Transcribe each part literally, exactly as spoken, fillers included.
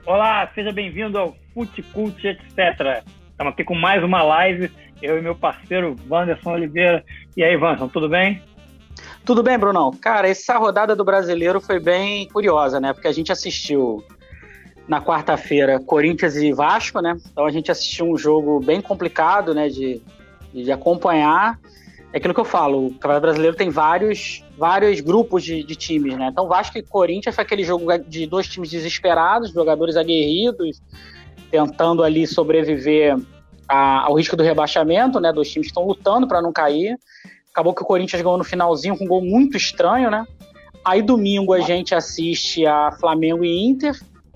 Olá, seja bem-vindo ao Futecult, etcétera. Estamos aqui com mais uma live, eu e meu parceiro Wanderson Oliveira. E aí, Wanderson, tudo bem? Tudo bem, Brunão? Cara, essa rodada do Brasileiro foi bem curiosa, né? Porque a gente assistiu na quarta-feira Corinthians e Vasco, né? Então a gente assistiu um jogo bem complicado, né? De, de acompanhar. É aquilo que eu falo, o Campeonato Brasileiro tem vários, vários grupos de, de times, né? Então Vasco e Corinthians foi aquele jogo de dois times desesperados, jogadores aguerridos, tentando ali sobreviver a, ao risco do rebaixamento, né? Dois times que estão lutando para não cair. Acabou que o Corinthians ganhou no finalzinho com um gol muito estranho, né? Aí domingo a gente assiste a Flamengo e Inter.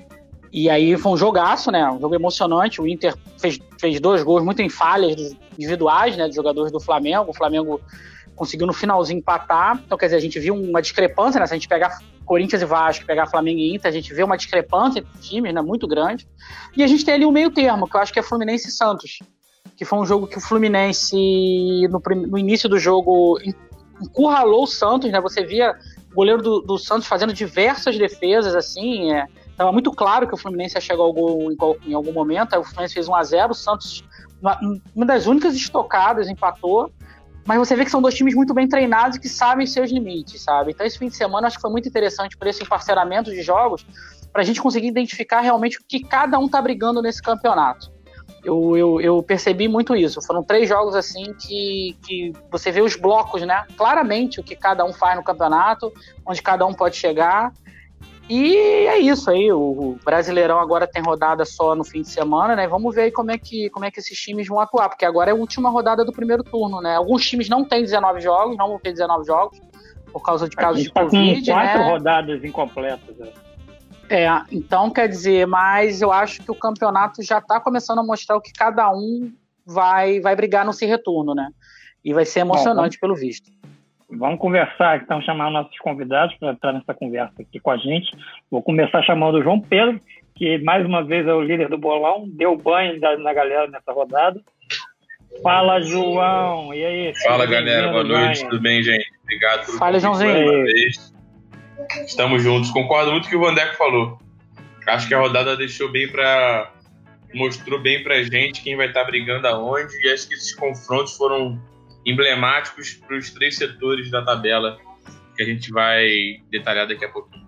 E aí foi um jogaço, né? Um jogo emocionante. O Inter fez, fez dois gols muito em falhas individuais, né? Dos jogadores do Flamengo. O Flamengo conseguiu no finalzinho empatar. Então, quer dizer, a gente viu uma discrepância, né? Se a gente pegar Corinthians e Vasco, pegar Flamengo e Inter, a gente vê uma discrepância entre os times, né? Muito grande. E a gente tem ali um meio termo, que eu acho que é Fluminense e Santos. Que foi um jogo que o Fluminense, no, no início do jogo, encurralou o Santos, né? Você via o goleiro do, do Santos fazendo diversas defesas, assim, é, tava muito claro que o Fluminense ia chegar ao gol em, em algum momento. Aí o Fluminense fez um a zero, o Santos, uma, uma das únicas estocadas, empatou. Mas você vê que são dois times muito bem treinados e que sabem seus limites, sabe? Então esse fim de semana acho que foi muito interessante por esse emparceramento de jogos, para a gente conseguir identificar realmente o que cada um tá brigando nesse campeonato. Eu, eu, eu percebi muito isso. Foram três jogos assim que, que você vê os blocos, né? Claramente o que cada um faz no campeonato, onde cada um pode chegar. E é isso aí. O Brasileirão agora tem rodada só no fim de semana, né? Vamos ver aí como é que, como é que esses times vão atuar, porque agora é a última rodada do primeiro turno, né? Alguns times não têm dezenove jogos, não vão ter dezenove jogos, por causa de casos de tá Covid, com quatro né? rodadas incompletas, né? É, então quer dizer, mas eu acho que o campeonato já está começando a mostrar o que cada um vai, vai brigar nesse retorno, né? E vai ser emocionante. Bom, vamos, pelo visto. Vamos conversar, então, chamar nossos convidados para entrar nessa conversa aqui com a gente. Vou começar chamando o João Pedro, que mais uma vez é o líder do bolão, deu banho na galera nessa rodada. Fala, João! E aí? Fala, galera, boa noite, banho. Tudo bem, gente? Obrigado por Fala, Joãozinho. Estamos juntos. Concordo muito com o que o Vandeco falou. Acho que a rodada deixou bem para mostrou bem pra gente quem vai estar brigando aonde, e acho que esses confrontos foram emblemáticos para os três setores da tabela que a gente vai detalhar daqui a pouquinho.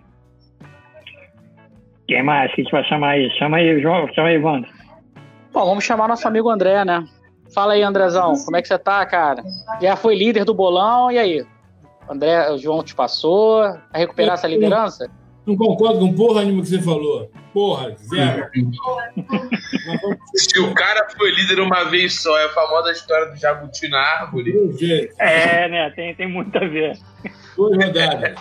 Quem mais que a gente vai chamar aí? Chama aí, João. Chama aí, Wander. Bom, vamos chamar nosso amigo André, né? Fala aí, Andrezão. Como é que você tá, cara? Já foi líder do bolão, e aí? André, o João te passou, vai recuperar eu, essa liderança? Não concordo com porra nenhuma que você falou. Porra, zero. Se o cara foi líder uma vez só, é a famosa história do jabuti na árvore. É, né? Tem, tem muito a ver. Duas rodadas.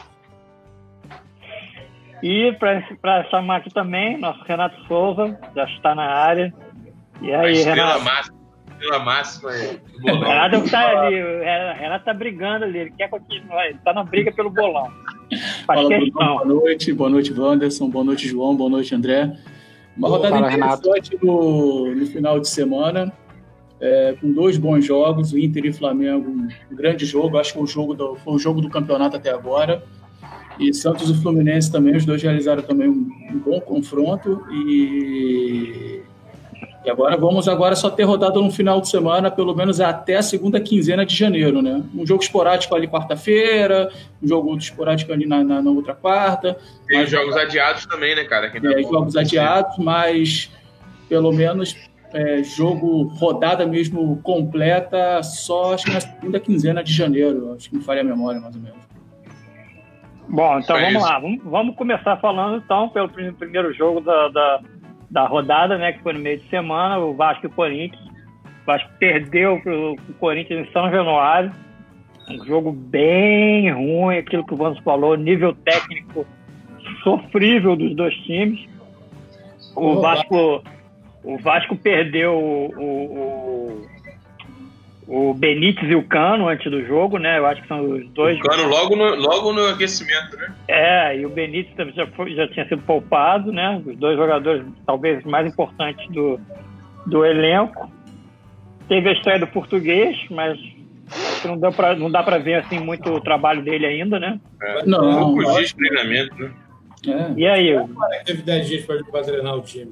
E para chamar aqui também, nosso Renato Souza, já está na área. E aí, Renato? Máxima. Pela máxima aí. O Renato tá ali, o Renato tá brigando ali, ele quer continuar, ele tá na briga pelo bolão. Faz Fala, questão. Bruno, boa noite, boa noite, Wanderson, boa noite, João, boa noite, André. Uma Boa, rodada fala, interessante no, no final de semana, é, com dois bons jogos, o Inter e o Flamengo, um grande jogo, acho que foi o jogo do, foi o jogo do campeonato até agora. E Santos e Fluminense também, os dois realizaram também um, um bom confronto e... E agora vamos agora só ter rodada no final de semana, pelo menos até a segunda quinzena de janeiro, né? Um jogo esporádico ali quarta-feira, um jogo esporádico ali na, na, na outra quarta. Tem mas, jogos adiados também, né, cara? É, jogos adiados, mas pelo menos é, jogo, rodada mesmo completa, só acho que na segunda quinzena de janeiro. Acho que não falha a memória, mais ou menos. Bom, então é vamos isso. lá. Vamos, vamos começar falando, então, pelo primeiro jogo da... da... da rodada, né, que foi no meio de semana, o Vasco e o Corinthians. O Vasco perdeu para o Corinthians em São Januário. Um jogo bem ruim, aquilo que o Vans falou, nível técnico sofrível dos dois times. O Vasco, o Vasco perdeu o, o, o Benítez e o Cano antes do jogo, né? Eu acho que são os dois. O Cano logo no, logo no aquecimento, né? É, e o Benítez já, foi, já tinha sido poupado, né? Os dois jogadores talvez mais importantes do, do elenco. Teve a estreia do Português, mas não, deu pra, não dá para ver assim muito o trabalho dele ainda, né? É, não, poucos dias de treinamento, né? É. E aí? Teve dez dias para treinar o time.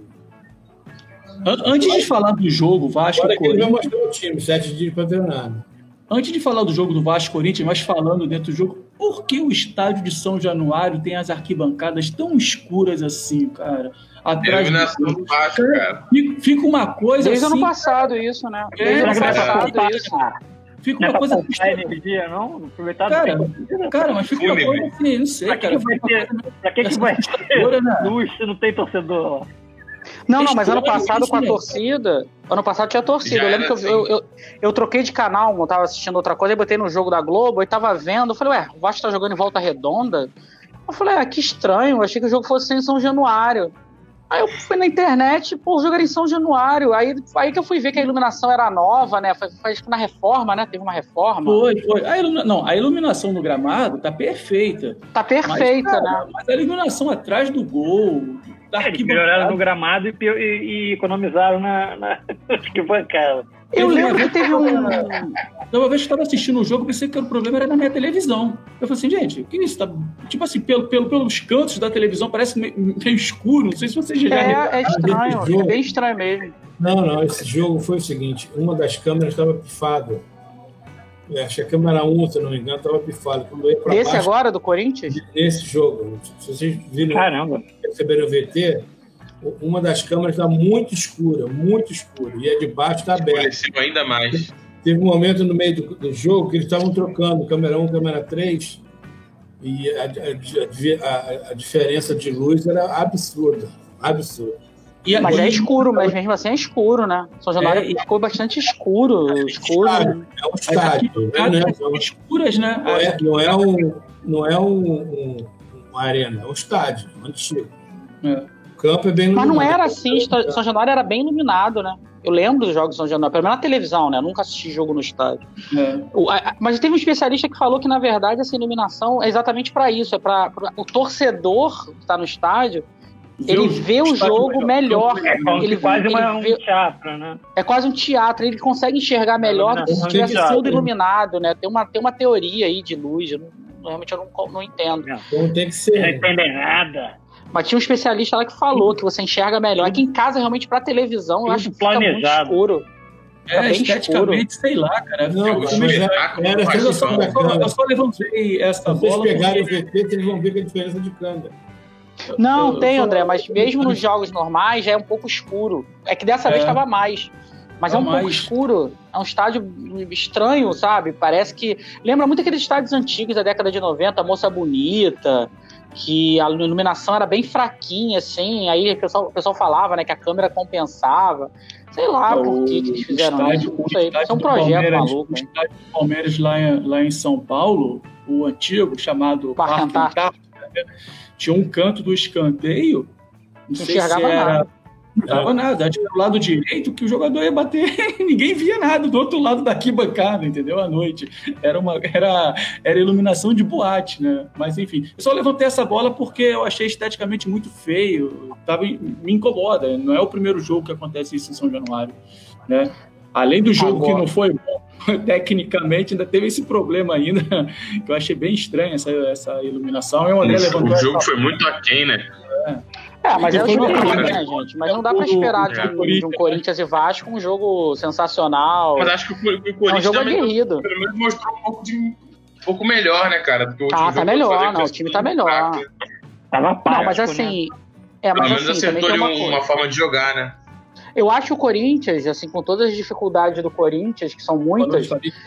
Antes de falar do jogo Vasco Agora que ele vai Corinthians, mostrar o time, sete dias para treinar. Né? Antes de falar do jogo do Vasco Corinthians, mas falando dentro do jogo, por que o estádio de São Januário tem as arquibancadas tão escuras assim, cara? Atrás Iluminação do Vasco, cara. Fica, fica uma coisa Desde assim... ano passado isso, né? É, Desde ano é, passado é. isso. Fica Não é uma pra coisa... poupar energia, não? Aproveitar Cara, do cara, mas fica uma Filme, coisa assim, não sei, Pra que cara. que vai fica uma ter- coisa meio- Pra que, que vai assustadora, ter né? luz se não tem torcedor? Não, não, mas ano Estranho passado isso, com a né? torcida. Ano passado tinha torcida. Já Eu lembro era que eu, eu, eu, eu troquei de canal, eu tava assistindo outra coisa, aí botei no jogo da Globo, e tava vendo. Eu falei, ué, o Vasco tá jogando em Volta Redonda? Eu falei, ah, que estranho, eu achei que o jogo fosse em São Januário. Aí eu fui na internet, pô, o jogo era em São Januário. Aí, aí que eu fui ver que a iluminação era nova, né? Foi, foi na reforma, né? Teve uma reforma. Foi, foi. A ilumina... Não, a iluminação no gramado tá perfeita. Tá perfeita, mas, cara, né? Mas a iluminação atrás do gol, da Eles arquibancada... melhoraram no gramado e, e- e economizaram na, na arquibancada. Eu Teve lembro uma que teve um. Então, uma vez que eu estava assistindo o jogo, pensei que o problema era na minha televisão. Eu falei assim, gente, o que é isso? Tá... Tipo assim, pelo, pelo, pelos cantos da televisão parece meio, meio escuro. Não sei se vocês já repararam. É, é estranho, é bem estranho mesmo. Não, não, esse jogo foi o seguinte: uma das câmeras estava pifada. Eu acho que a câmera um, se eu não me engano, estava pifada. Quando eu ia pra Desse baixo, agora, do Corinthians? nesse jogo, se vocês viram, Caramba. receberam o V T, uma das câmeras está muito escura, muito escura, e a de baixo está aberta. Escureceu ainda mais. Teve um momento no meio do, do jogo que eles estavam trocando câmera um, câmera três, e a, a, a, a diferença de luz era absurda, absurda. E, Mas é e- escuro, mas mesmo assim é escuro, né? São Januário É, e- ficou bastante escuro. escuro. Estádio, é um As estádio, né? arquibancadas Não são é, escuras, né? não é, não é, um, não é um, um, uma arena, é um estádio, um antigo. É. O campo é bem Mas iluminado. não era assim, São Januário era bem iluminado, né? Eu lembro dos jogos de São Januário, pelo menos na televisão, né? Eu nunca assisti jogo no estádio. É. O- a- Mas teve um especialista que falou que, na verdade, essa iluminação é exatamente para isso. É para o torcedor que está no estádio, ele vê o estádio jogo melhor. É como Ele se quase vê- uma, ele um vê- teatro, né? É quase um teatro, ele consegue enxergar melhor do que se iluminação estivesse de teatro. todo iluminado, né? Tem uma, tem uma teoria aí de luz, eu não- realmente eu não, não entendo. Então tem que Não ser. entendem nada. Mas tinha um especialista lá que falou que você enxerga melhor. Aqui em casa, realmente, pra televisão, eu Tudo acho que fica muito planejado. escuro. É, bem esteticamente, sei lá, cara. Não, Eu- mas eu me- era, era a eu, sensação só, da eu, só, câmera. eu só levantei essa Se vocês bola. pegarem o porque- V T, vocês vão ver que a diferença de câmera. Não, eu- tem, eu- André, mas mesmo nos jogos normais já é um pouco escuro. É que dessa É. vez estava mais. Mas é Tá um pouco mais. escuro. É um estádio estranho, sabe? Parece que. Lembra muito aqueles estádios antigos da década de noventa, Moça Bonita, que a iluminação era bem fraquinha, assim. Aí o pessoal, o pessoal falava, né, que a câmera compensava. Sei lá É, por que, que o eles fizeram estádio- isso. Não o sei. estádio Isso é um do projeto Palmeiras- maluco. O hein? estádio do Palmeiras lá em, lá em São Paulo, o antigo, chamado Parque Parque Antártico. Antártico, né? Tinha um canto do escanteio, não sei se enxergava era... nada. Não dava nada. Tinha do lado direito que o jogador ia bater e ninguém via nada do outro lado da arquibancada, entendeu? À noite. Era, uma, era, era iluminação de boate, né? Mas enfim, eu só levantei essa bola porque eu achei esteticamente muito feio. Tava, me incomoda. Não é o primeiro jogo que acontece isso em São Januário, né? Além do jogo Agora. que não foi bom, tecnicamente ainda teve esse problema ainda, que eu achei bem estranho essa, essa iluminação. E o André levantou O jogo essa... foi muito aquém, né? É, mas é o Foi jogo, uma- né, gente? Mas não dá pra esperar de um, de um Corinthians e Vasco um jogo sensacional. Mas acho que o, o É um Corinthians jogo também aguerrido. pelo menos mostrou um pouco, de, um pouco melhor, né, cara? Porque o último Ah, jogo tá eu melhor, falei que não, o foi time tá muito melhor. fraco. Tava Não, prático, mas né? assim. É, Pelo mas menos assim, também acertou tem ali uma um- coisa. uma forma de jogar, né? Eu acho o Corinthians, assim, com todas as dificuldades do Corinthians, que são muitas,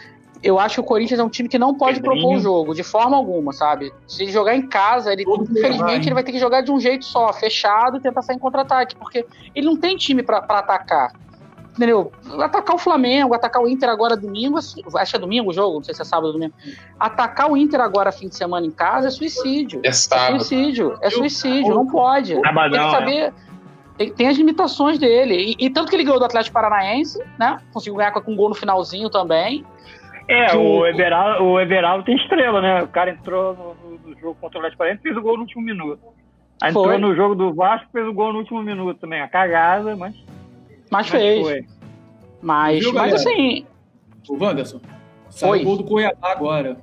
eu acho que o Corinthians é um time que não pode Pedrinho. propor o jogo, de forma alguma, sabe? Se ele jogar em casa, ele, Todo mundo infelizmente, vai. ele vai ter que jogar de um jeito só, fechado, e tentar sair em contra-ataque, porque ele não tem time pra, pra atacar. Entendeu? Atacar o Flamengo, atacar o Inter agora domingo, acho que é domingo o jogo, não sei se é sábado ou domingo. Atacar o Inter agora fim de semana em casa é suicídio. É É sábado. suicídio, é suicídio, não pode. Tem Sabadão, que saber. Tem, tem as limitações dele. E, e tanto que ele ganhou do Atlético Paranaense, né? Conseguiu ganhar com um gol no finalzinho também. É, Que o o- Everaldo, o Everaldo tem estrela, né? O cara entrou no, no- no jogo contra o Atlético Paranaense e fez o gol no último minuto. Aí Foi. entrou no jogo do Vasco e fez o gol no último minuto também. A cagada, mas, Mas mas fez. foi. Mas, Viu, mas galera? assim. O Wanderson, saiu Oi. o gol do Cuiabá agora.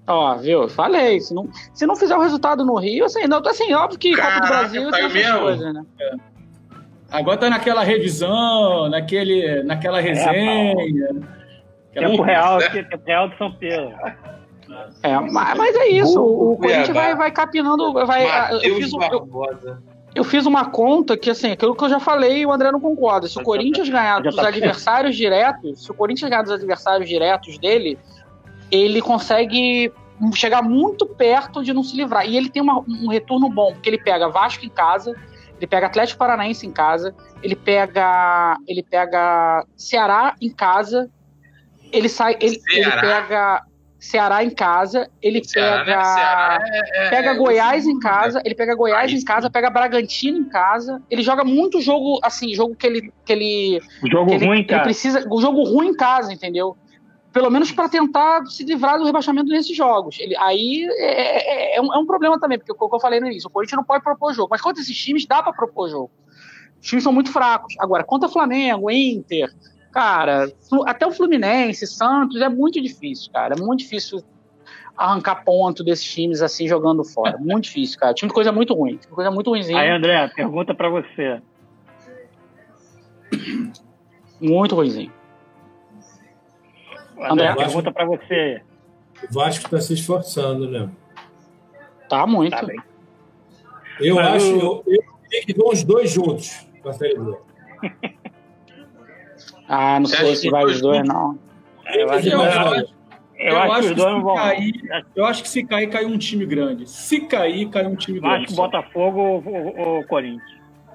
Ó, viu? Falei. Se não, se não fizer o resultado no Rio, assim, não, assim óbvio que Copa do Brasil tem essas coisas, né? É. Agora tá naquela revisão, naquele, naquela resenha. É, tempo real aqui, tempo real de São Pedro. É, mas, mas é isso. O, o Corinthians vai, vai capinando. Vai, eu, fiz, eu, eu fiz uma conta que, assim, aquilo que eu já falei e o André não concorda. Se o Corinthians ganhar dos adversários diretos, se o Corinthians ganhar dos adversários diretos dele, ele consegue chegar muito perto de não se livrar. E ele tem uma, um retorno bom, porque ele pega Vasco em casa, ele pega Atlético Paranaense em casa, ele pega, ele pega Ceará em casa, ele sai, ele, ele pega Ceará em casa, ele Ceará, pega, né? Ceará é, é, pega é, Goiás é, em casa, ele pega Goiás em casa, pega Bragantino em casa, ele joga muito jogo, assim, jogo que ele, que ele, jogo que ele, ruim, cara. Ele precisa, o jogo ruim em casa, entendeu? Pelo menos para tentar se livrar do rebaixamento nesses jogos. Ele, aí é, é, é, um, é um problema também, porque o que eu falei no início, o Corinthians não pode propor jogo, mas contra esses times dá para propor jogo. Os times são muito fracos. Agora, contra Flamengo, Inter, cara, até o Fluminense, Santos, é muito difícil, cara. É muito difícil arrancar ponto desses times assim, jogando fora. Muito difícil, cara. Time de coisa muito ruim. Time de coisa muito ruimzinha. Aí, André, pergunta para você. Muito ruimzinho. André, André pergunta para você. O Vasco está se esforçando, né? Tá muito. Tá bem. Eu Mas acho eu... eu tenho que ver os dois juntos para a Série B. Ah, não sei se vai os dois, não. Eu acho, eu acho, eu acho que, que se vão... cair, eu acho que se cair, cai um time grande. Se cair, cai um time grande. Acho que Botafogo ou, ou Corinthians.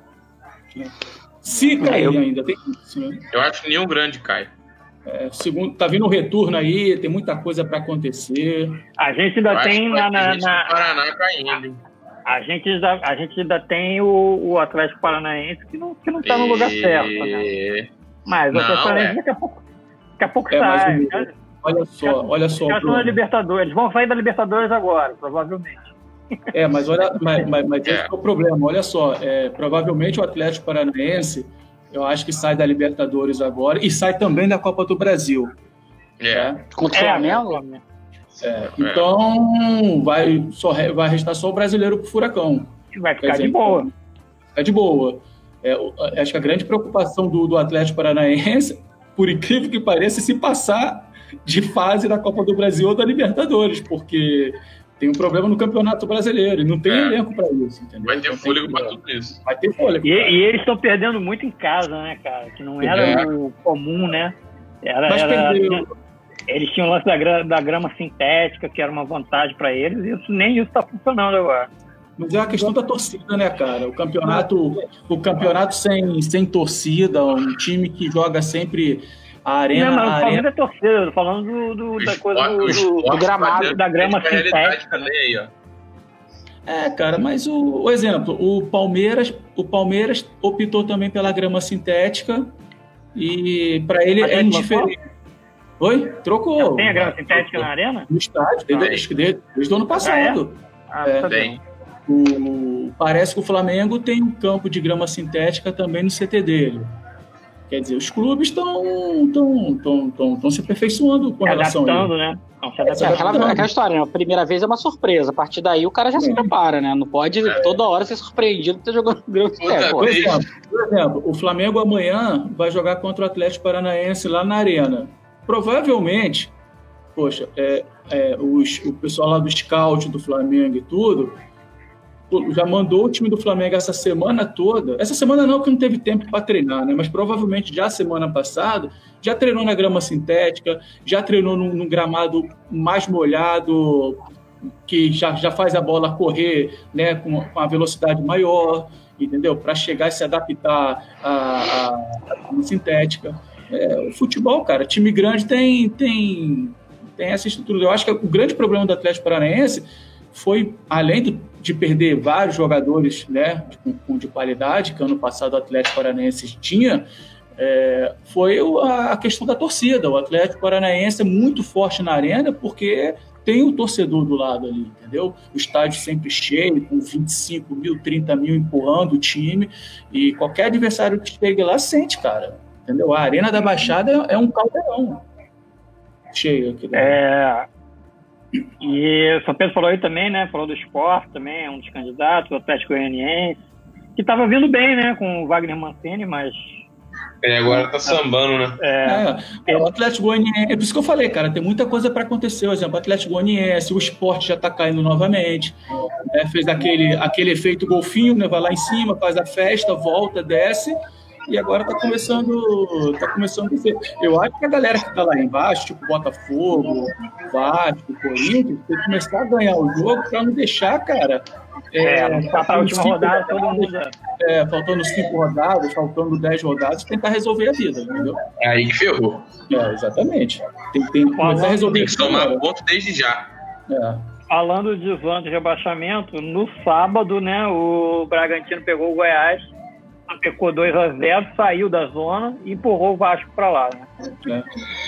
Se cair eu... ainda, tem isso, né? Eu acho que nenhum grande cai. É, segundo, tá vindo o retorno aí, tem muita coisa para acontecer. A gente ainda eu tem na, na, gente na... Paraná caindo. A, a gente ainda, a gente ainda tem o, o Atlético Paranaense que não que não tá no lugar e... certo, né? Mas o Atlético Paranaense é. daqui a pouco, daqui a pouco é, sai. O... Já, olha só, já, olha só. Já estão na Libertadores, eles vão sair da Libertadores agora, provavelmente. É, mas olha, mas, mas, mas é. esse é o problema. Olha só, é, provavelmente o Atlético Paranaense, eu acho que sai da Libertadores agora e sai também da Copa do Brasil. É. Né? Contra o Flamengo? É, então, vai, só, vai restar só o brasileiro pro Furacão. Vai ficar dizer, de boa. Fica de boa. É, acho que a grande preocupação do, do Atlético Paranaense, por incrível que pareça, é se passar de fase da Copa do Brasil ou da Libertadores, porque tem um problema no Campeonato Brasileiro e não tem é. elenco para isso, entendeu? Vai ter então, fôlego para tudo isso. Vai ter fôlego. E, e eles estão perdendo muito em casa, né, cara? Que não era é. o comum, né? Era, Mas era, perdeu. Eles tinham o lance da grama, da grama sintética, que era uma vantagem para eles, e isso, nem isso está funcionando agora. Mas é a questão da torcida, né, cara? O campeonato, o campeonato sem, sem torcida, um time que joga sempre a arena... Não, mas a falando arena... da torcida, eu tô falando do, do, da coisa do, do, do gramado, da grama sintética. Né? Aí, ó. É, cara, mas o, o exemplo, o Palmeiras, o Palmeiras optou também pela grama sintética e para ele mas é indiferente. Oi? Trocou. Já tem a grama sintética trocou. Na arena? No estádio, desde, desde, desde o ano passado. Ah, é? Ah, é, tem. O, parece que o Flamengo tem um campo de grama sintética também no C T dele. Quer dizer, os clubes estão tão, tão, tão, tão se aperfeiçoando com se relação adaptando, a né? Não, se adaptando. É aquela, aquela história, né? A primeira vez é uma surpresa. A partir daí o cara já é. se prepara, né? Não pode é. toda hora ser surpreendido por ter jogando grama sintética. Por exemplo, por exemplo, o Flamengo amanhã vai jogar contra o Atlético Paranaense lá na Arena. Provavelmente, poxa, é, é, os, o pessoal lá do scout do Flamengo e tudo já mandou o time do Flamengo essa semana toda. Essa semana não, porque não teve tempo para treinar, né? Mas provavelmente já semana passada já treinou na grama sintética, já treinou num, num gramado mais molhado, que já, já faz a bola correr, né, com, com a velocidade maior, entendeu? Para chegar e se adaptar à, à grama sintética. É, o futebol, cara, time grande tem, tem, tem essa estrutura. Eu acho que o grande problema do Atlético Paranaense foi, além do, de perder vários jogadores, né, de, de qualidade, que ano passado o Atlético Paranaense tinha, é, foi a, a questão da torcida. O Atlético Paranaense é muito forte na arena porque tem o torcedor do lado ali, entendeu? O estádio sempre cheio, com vinte e cinco mil, trinta mil empurrando o time, e qualquer adversário que chegue lá sente, cara. Entendeu? A Arena da Baixada é um caldeirão cheio aqui. É, E o São Pedro falou aí também, né? Falou do Sport também, é um dos candidatos, o Atlético Goianiense, que estava vindo bem, né? Com o Wagner Mancini, mas... É, agora tá sambando, né? É, é, o Atlético Goianiense, é por isso que eu falei, cara, tem muita coisa para acontecer. Por exemplo, o Atlético Goianiense, o Sport já tá caindo novamente, né, fez aquele, aquele efeito golfinho, né, vai lá em cima, faz a festa, volta, desce, e agora tá começando, tá começando a ser. Eu acho que a galera que tá lá embaixo, tipo Botafogo, Vasco, Corinthians, tem que começar a ganhar o jogo para não deixar, cara. É, é a última rodada, todo mundo. É, faltando cinco rodadas, faltando dez rodadas, tentar resolver a vida, entendeu? É aí que ferrou. É, exatamente. Tem, tem que começar a resolver. Tem que tomar ponto desde já. É. Falando de zona de rebaixamento, no sábado, né, o Bragantino pegou o Goiás, pecou dois a zero, saiu da zona e empurrou o Vasco para lá, né? É.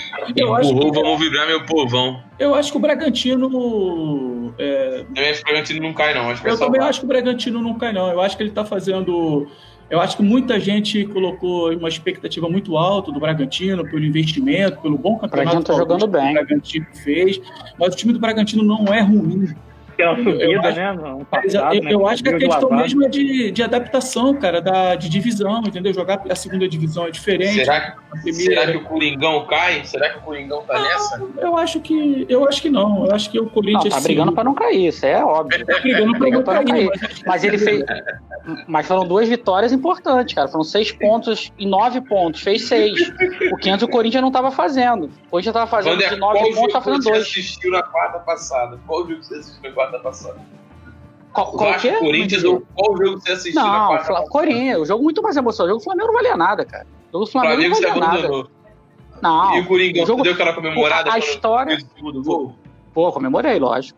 Eu empurrou, que... vamos vibrar, meu povão. Eu acho que o Bragantino... É... Eu acho que o Bragantino não cai, não. Acho que eu é também acho que o Bragantino não cai, não. Eu acho que ele está fazendo... Eu acho que muita gente colocou uma expectativa muito alta do Bragantino, pelo investimento, pelo bom campeonato tá jogando bem. que o Bragantino fez, mas o time do Bragantino não é ruim. Pela subida, eu acho, né? No passado, eu, né? eu acho que a questão mesmo é de, de adaptação, cara, da, de divisão, entendeu? Jogar a segunda divisão é diferente. Será que, será que o Coringão cai? Será que o Coringão tá não, nessa? Eu acho que, eu acho que não. Eu acho que o Corinthians... Não, tá brigando para não cair, isso é óbvio. Tá brigando para não cair. cair. Mas, mas ele fez... Mas foram duas vitórias importantes, cara. Foram seis pontos e nove pontos. Fez seis. O que antes o Corinthians não tava fazendo. Hoje já tava fazendo de nove pontos, tá fazendo dois. Qual jogo você assistiu na quarta passada? Qual jogo você assistiu na quarta passada? Qual, qual que é? Corinthians, ou qual jogo você assistiu não, na quarta Não, Corinthians. O jogo muito mais emocionante. O jogo do Flamengo não valia nada, cara. O jogo do Flamengo, Flamengo não valia nada. Abandonou. Não. E o Coringão, o jogo, deu aquela comemorada? A história... Pô, pô, comemorei, lógico.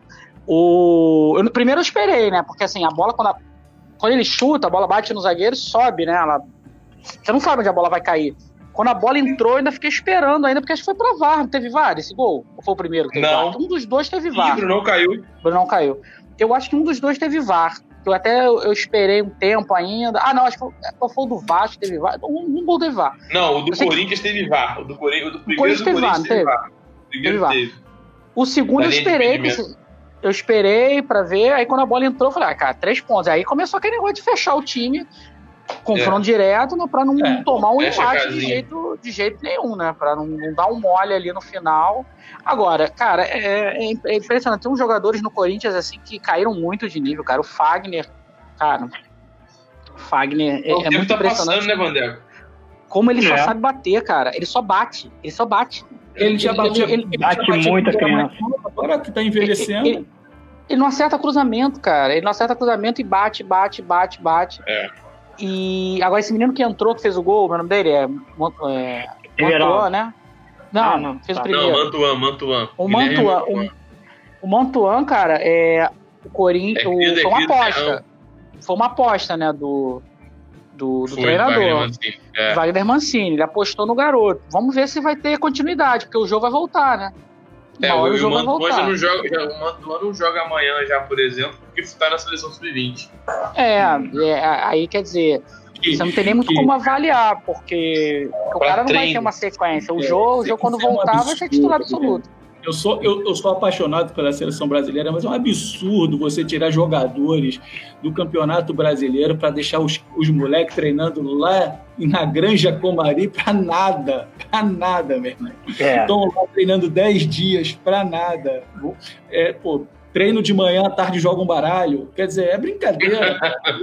O... Eu, primeiro eu esperei, né? Porque assim, a bola, quando, a... quando ele chuta, a bola bate no zagueiro e sobe, né? Ela... Você não sabe onde a bola vai cair. Quando a bola entrou, eu ainda fiquei esperando ainda, porque acho que foi pra V A R. Não teve V A R esse gol? Ou foi o primeiro que teve não. V A R? Um dos dois teve V A R. O Bruno caiu. O Bruno caiu. Eu acho que um dos dois teve V A R. Eu até eu esperei um tempo ainda. Ah, não, acho que foi, foi o do Vasco teve V A R. Um, um gol teve V A R. Não, o do eu Corinthians que... teve V A R. O do, Core... o do primeiro o Corinthians do teve V A R, Corinthians teve V A R. O primeiro teve. teve. O segundo eu esperei. Eu esperei pra ver. Aí quando a bola entrou, eu falei, ah, cara, três pontos. Aí começou aquele negócio de fechar o time. Confronto é. direto, né, pra não é. tomar um empate de jeito, de jeito nenhum, né? Pra não, não dar um mole ali no final. Agora, cara, é, é impressionante. Tem uns jogadores no Corinthians, assim, que caíram muito de nível, cara. O Fagner, cara, o Fagner é, é muito tá impressionante. Passando, né, Vandeco? Como ele é. só sabe bater, cara. Ele só bate. Ele só bate. Ele já bate, ele, ele, ele bate já muito a criança. Agora que tá envelhecendo. Ele, ele, ele não acerta cruzamento, cara. Ele não acerta cruzamento e bate, bate, bate, bate. É. E agora esse menino que entrou, que fez o gol, o nome dele é, é Mantuan, né? Não, ah, não, fez o primeiro. Não, Mantuan, Mantuan. O Mantuan, o, o Mantuan, cara, é o Corinthians, é, foi uma aposta. Foi uma aposta, né, do, do, do foi, treinador. Wagner Mancini. É. Wagner Mancini, ele apostou no garoto. Vamos ver se vai ter continuidade, porque o jogo vai voltar, né? É, o, o Mantuan já não joga, já, o Mantuan não joga amanhã já, por exemplo, porque está na seleção sub vinte. É, é, aí quer dizer, que, você não tem nem muito que, como avaliar, porque o cara não treino. vai ter uma sequência. O é, jogo, o jogo quando voltar, vai ser titular absoluto. Eu sou, eu, eu sou apaixonado pela seleção brasileira, mas é um absurdo você tirar jogadores do Campeonato Brasileiro para deixar os, os moleques treinando lá na Granja Comari para nada, para nada, meu irmão. É. Estão lá treinando dez dias para nada. É, pô, treino de manhã, à tarde joga um baralho. Quer dizer, é brincadeira.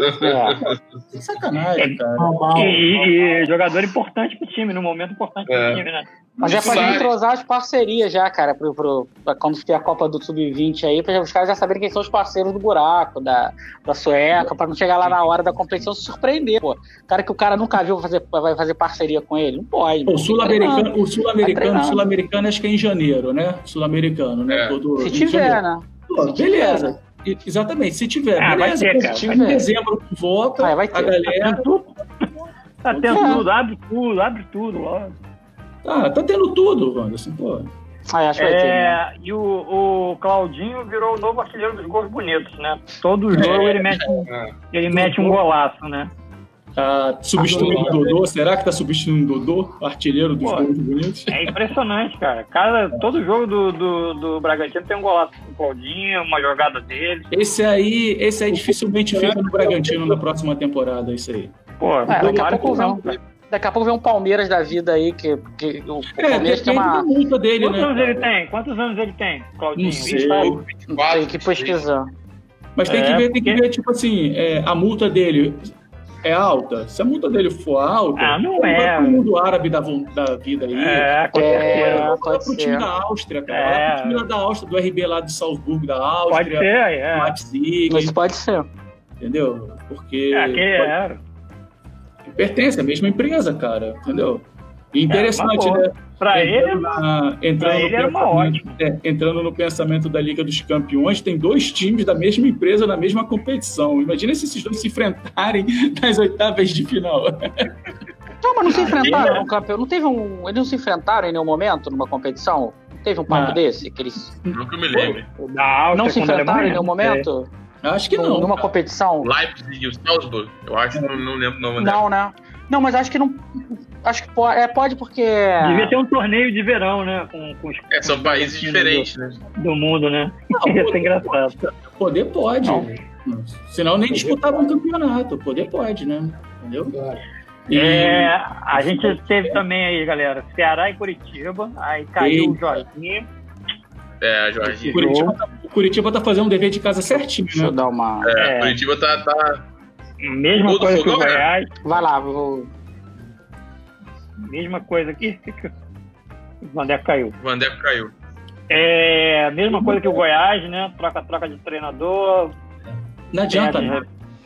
É. Sacanagem, cara. E, e, e jogador importante pro time, no momento importante pro é. time, né? Mas é pra gente entrosar as parcerias já, cara, pro, pro, pra quando tiver a Copa do sub vinte aí, pra os caras já saberem quem são os parceiros do buraco, da, da sueca, pra não chegar lá na hora da competição se surpreender, pô. Cara que o cara nunca viu fazer, vai fazer parceria com ele, não pode. O sul-americano, o sul-americano, o sul-americano acho que é em janeiro, né? Sul-americano, né? É. Todo, se tiver, né? Pô, se beleza. Tiver. Exatamente, se tiver, ah, beleza. Vai ter, cara. Se tiver. Em dezembro volta, ah, vai ter. a galera... Tá tendo é. tudo, abre tudo, abre tudo, ó. Ah, tá tendo tudo, Wanda, assim, pô. Ah, acho que vai é, ter, né? E o, o Claudinho virou o novo artilheiro dos gols bonitos, né? Todo jogo é, ele mete um, é. ele mete um golaço, né? Tá substituindo o Dodô? Será que tá substituindo o Dodô? Artilheiro dos Pô, gols bonitos? É impressionante, cara. Cada, todo jogo do, do, do Bragantino tem um golaço do Claudinho, uma jogada dele. Esse aí, esse aí dificilmente fica no Bragantino na próxima temporada, isso aí. Pô, É, daqui, a claro pouco que vem, não. daqui a pouco vem um Palmeiras da vida aí, que, que o É, Palmeiras tem depende uma... da multa dele, Quantos né? anos ele cara? tem? Quantos anos ele tem, Claudinho? Não sei. vinte e nove? vinte e Não quatro, tem que pesquisar. Mas tem É, que ver, tem que porque- ver, tipo assim, é, a multa dele é alta? Se a multa dele for alta, Ah, não vai é. pro mundo árabe da, von- da vida aí. É, com É, certeza. Vai pode pro time ser. da Áustria, cara. É. Vai pro time lá da Áustria, do R B lá de Salzburgo, da Pode Áustria. ser, é. Leipzig, Isso pode ser. entendeu? Porque É, que é. pertence à mesma empresa, cara, entendeu? E interessante, É, mas, pô, né? Pra ele, Entrando, na- entrando pra no ele era uma pensamento- é, entrando no pensamento da Liga dos Campeões, tem dois times da mesma empresa na mesma competição. Imagina se esses dois se enfrentarem nas oitavas de final. Não, mas não se enfrentaram no campeão. Não teve um. Eles não se enfrentaram em nenhum momento numa competição? Teve um papo Ah. desse? Que eles Nunca me lembro. o da Áustria, não se contra a enfrentaram em Alemanha, nenhum momento? Acho que Num- não. Numa cara. competição? Leipzig e o Salzburg? Eu acho que não, não lembro o nome dela. Não, né? Não, mas acho que não. Acho que pode, é, pode porque. Devia ter um torneio de verão, né? Com, com os É, são países diferentes, né? do mundo, né? Não, Ia ser poder engraçado. pode. Poder pode. Não. Senão nem disputava um campeonato. Poder pode, né? Entendeu? Claro. E- É, a gente teve também aí, galera, Ceará e Curitiba. Aí caiu o Eita. Jorginho. É, O Jorginho. Curitiba, tá, o Curitiba tá fazendo um dever de casa certinho, Deixa eu né? dar uma. É, É. Curitiba tá, tá. Mesma Gol do coisa que o Fogão, né? Goiás. Vai lá, vou. Mesma coisa aqui. O Vandeco caiu. O Vandeco caiu. É, mesma coisa que o Goiás, né? Troca-troca de treinador. Não adianta, É, né?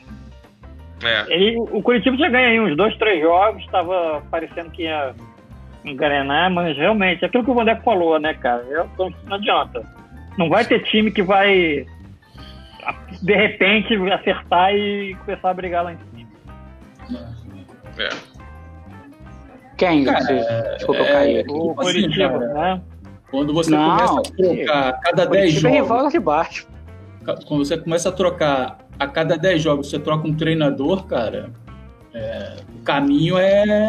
É. Ele, o Curitiba já ganha aí uns dois, três jogos, estava parecendo que ia engrenar, mas realmente, aquilo que o Vandeco falou, né, cara? Eu, não adianta. Não vai ter time que vai, de repente, acertar e começar a brigar lá em cima. É. Quem? Cara, Vocês- Desculpa, eu é, caí aqui. O Tipo assim, Curitiba, cara, né? Quando você Não. começa a trocar a cada dez Curitiba é jogos, rival lá de baixo. quando você começa a trocar a cada dez jogos, você troca um treinador, cara, é, o caminho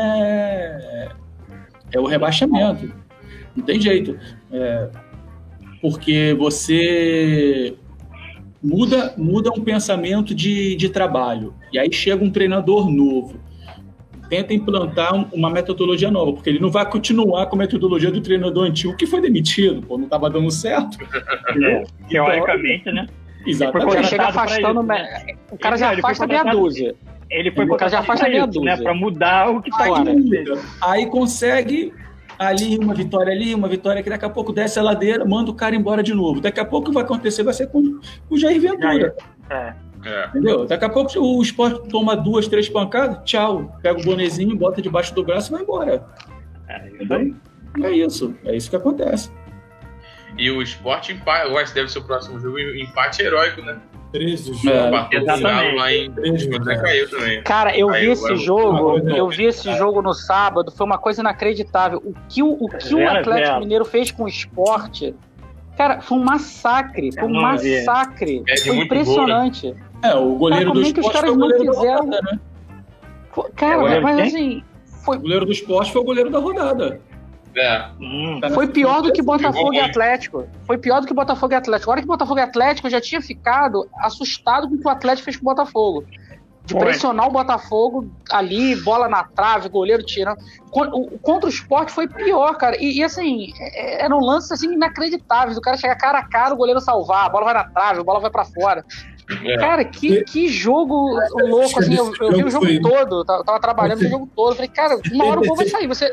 é, é o rebaixamento. Não tem jeito. É, porque você muda, muda um pensamento de, de trabalho. E aí chega um treinador novo. Tenta implantar um- uma metodologia nova, porque ele não vai continuar com a metodologia do treinador antigo que foi demitido, pô, não estava dando certo. Entendeu? Teoricamente, né? Exatamente. Quando Foi chega contratado pra afastando. isso, me- né? O cara Ele- já ele foi afasta meia contratado- dúzia. Ele foi O cara já contratado faz pra a meia isso, né? dúzia. Pra mudar o que tá Aí, Fora. muda. Aí consegue ali uma vitória ali, uma vitória que daqui a pouco desce a ladeira, manda o cara embora de novo. Daqui a pouco o que vai acontecer vai ser com com o Jair Ventura. É. É. Entendeu? Daqui a pouco o Sport toma duas, três pancadas, tchau. Pega o bonezinho, bota debaixo do braço e vai embora. É isso aí. É isso. É isso que acontece. E o Sport empate. Eu acho que deve ser o próximo jogo. Empate heróico, né? treze jogos. É. Bateu o Exatamente. Galo lá em. treze, O André cara. caiu também. Cara, eu Aí, vi eu- esse eu- jogo, eu- eu vi esse jogo no sábado, foi uma coisa inacreditável. O que o, o, que o Zero a Atlético zero. Mineiro fez com o esporte, cara, foi um massacre, foi um Eu não vi. massacre. Perde Foi muito impressionante. É, o goleiro Cara, como do é que os Sport caras foi o não goleiro da fizeram? rodada, né? Foi- Cara, Agora mas quem? assim, foi, O goleiro do Sport foi o goleiro da rodada. É. Hum. Tá na foi pior do que Botafogo e muito. Atlético. Foi pior do que Botafogo e Atlético. Agora que Botafogo e Atlético, eu já tinha ficado assustado com o que o Atlético fez com o Botafogo. De Foi. pressionar o Botafogo ali, bola na trave, goleiro tirando. Con- o- Contra o Sport foi pior, cara. E, e, assim, é- eram lances assim, inacreditáveis. O cara chega cara a cara, o goleiro salvar, a bola vai na trave, a bola vai pra fora. É. Cara, que, que jogo louco, assim. Eu, eu vi o jogo Foi- todo, tava, tava trabalhando o jogo todo. Falei, cara, uma hora o gol vai sair. Você.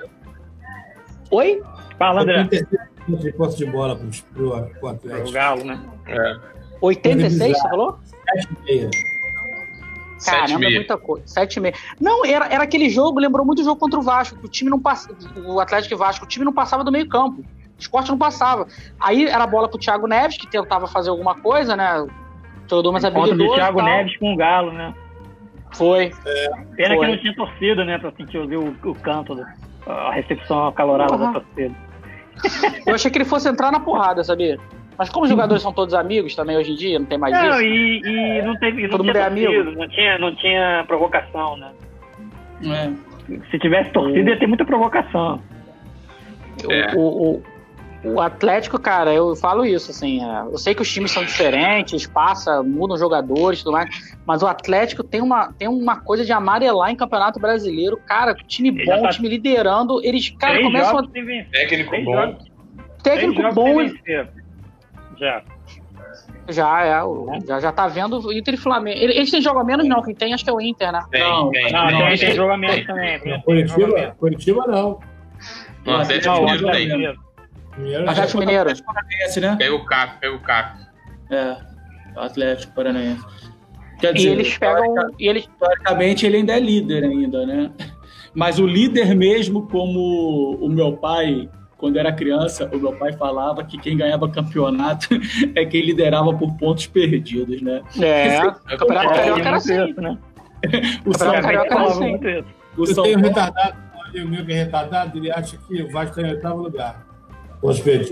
Oi? Fala, André. oitenta e seis minutos de posse de bola pro, pro, pro O Atlético. Galo, né? É. oitenta e seis, você falou? sete e meia. Sete e Caramba, é meia. muita coisa. sete e meia. Não, era, era aquele jogo, lembrou muito o jogo contra o Vasco, que o time não passava. O Atlético e Vasco, o time não passava do meio campo. O esporte não passava. Aí era a bola pro Thiago Neves, que tentava fazer alguma coisa, né? Todo mais Contra habilidoso. do Thiago e tal. Neves com o Galo, né? Foi. Pena Foi. que não tinha torcida, né? Pra sentir ouvir o, o canto, do- a recepção acalorada Porra. da torcida. Eu achei que ele fosse entrar na porrada, sabia? Mas como os jogadores são todos amigos também hoje em dia, não tem mais Não, isso. e, e não teve não Todo tinha mundo é torcida, amigo. não tinha, não tinha provocação, né? É. Se tivesse torcida, ia ter muita provocação. É. O, o, o Atlético, cara, eu falo isso, assim, é, eu sei que os times são diferentes, passa, mudam jogadores e tudo mais, mas o Atlético tem uma, tem uma coisa de amarelar em Campeonato Brasileiro, cara, time Ele bom, tá... time liderando, eles, cara, Três começam a... Técnico Três bom. Jogos. Técnico bom. Já. Já, é, o, já, já tá vendo o Inter e Flamengo. Eles têm jogo a menos, não, quem tem acho que é o Inter, né? Tem, Não, tem. Não, Não, tem, tem- tem jogo a menos também. Curitiba, Curitiba não. No Atlético Não, Mineiro o tem. Mineiro. Mineiro Atlético Mineiro. Atlético Paranaense, né? Pega o Caco, pega o Caco. É, o Atlético Paranaense. Quer E dizer, eles pegam. E eles, teoricamente ele ainda é líder ainda, né? Mas o líder mesmo, como o meu pai, quando era criança, o meu pai falava que quem ganhava campeonato é quem liderava por pontos perdidos, né? é, o Eu Campeonato concordo, Carioca era muito assim. isso, né? O São Campeonato Carioca era Paulo, assim. Muito isso. o Eu São tenho um Paulo, retardado, um amigo meu que é retardado, ele acha que o Vasco está em oitavo lugar. Pontos perdidos.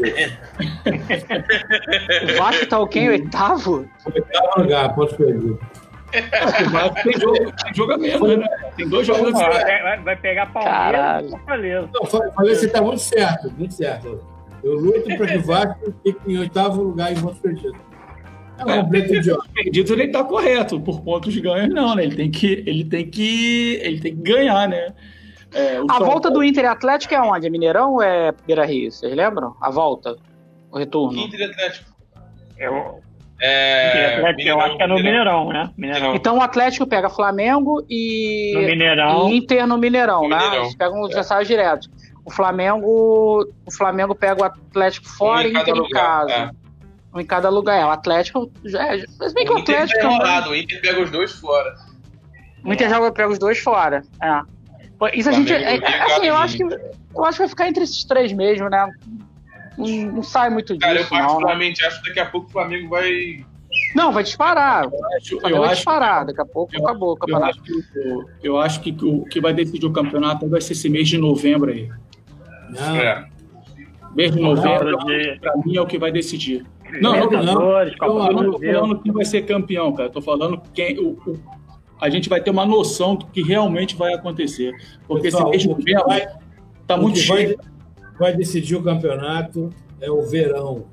O Vasco tá o quê? Oitavo? Oitavo lugar, pontos perdidos. o Vasco tem jogo, tem jogo a menos, né? Tem dois jogos a menos. Vai, vai pegar Palmeiras Caralho. e Fortaleza. Não, falei, você está muito certo, muito certo. Eu luto para que o Vasco fique em oitavo lugar em pontos perdidos. É um completo idiota. Perdidos ele tá correto, por pontos ganhos não, né? Ele tem que, ele tem que, ele tem que ganhar, né? É, o A São volta Paulo- do Inter e Atlético é onde? É Mineirão ou é Beira-Rio? Vocês lembram? A volta? O retorno? Inter e Atlético. Eu, É, Atlético, eu acho que é no Mineirão, né? Mineirão. Então o Atlético pega Flamengo e, No Mineirão. e Inter no Mineirão, No né? Mineirão. Eles pegam os adversários diretos. O Flamengo, o Flamengo pega o Atlético fora Um e em cada Inter em lugar, casa. é. Um em cada lugar. É, o Atlético já é. Mas bem que o O Inter Atlético. tá enrolado, o Inter pega os dois fora. O Inter joga pega os dois fora. É. Pô, isso a gente. Flamengo, É, Inter, assim, eu Galo e acho que. Eu acho que vai ficar entre esses três mesmo, né? Não, não sai muito Cara, eu disso, não. Né? particularmente acho que daqui a pouco o Flamengo vai. Não, vai disparar. Eu acho, O Flamengo eu vai acho, disparar. Daqui a pouco eu- acabou o eu campeonato. acho que, o- eu acho que o que vai decidir o campeonato vai ser esse mês de novembro aí. Não, É. Mês de novembro, de- pra mim, é o que vai decidir. Não, eu, Libertadores, Copa eu do não tô Brasil. falando quem vai ser campeão, cara. Eu tô falando quem. O, o- a gente vai ter uma noção do que realmente vai acontecer. Porque Pessoal, esse mês de o que novembro vai- tá o muito que vai, cheio. vai decidir o campeonato é o verão.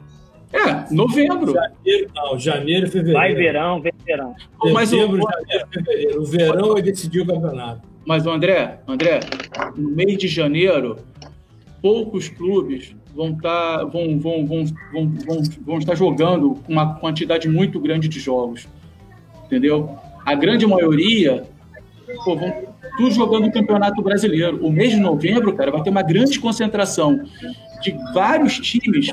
É, novembro. Janeiro, não, janeiro e fevereiro. Vai verão, vem verão. Mas o, Setembro, janeiro e fevereiro. O verão vai decidir o campeonato. Mas, o André, André, no mês de janeiro, poucos clubes vão estar vão, vão, vão, vão, vão, vão estar jogando uma quantidade muito grande de jogos. Entendeu? A grande maioria pô, vão tudo jogando o Campeonato Brasileiro. O mês de novembro, cara, vai ter uma grande concentração de vários times.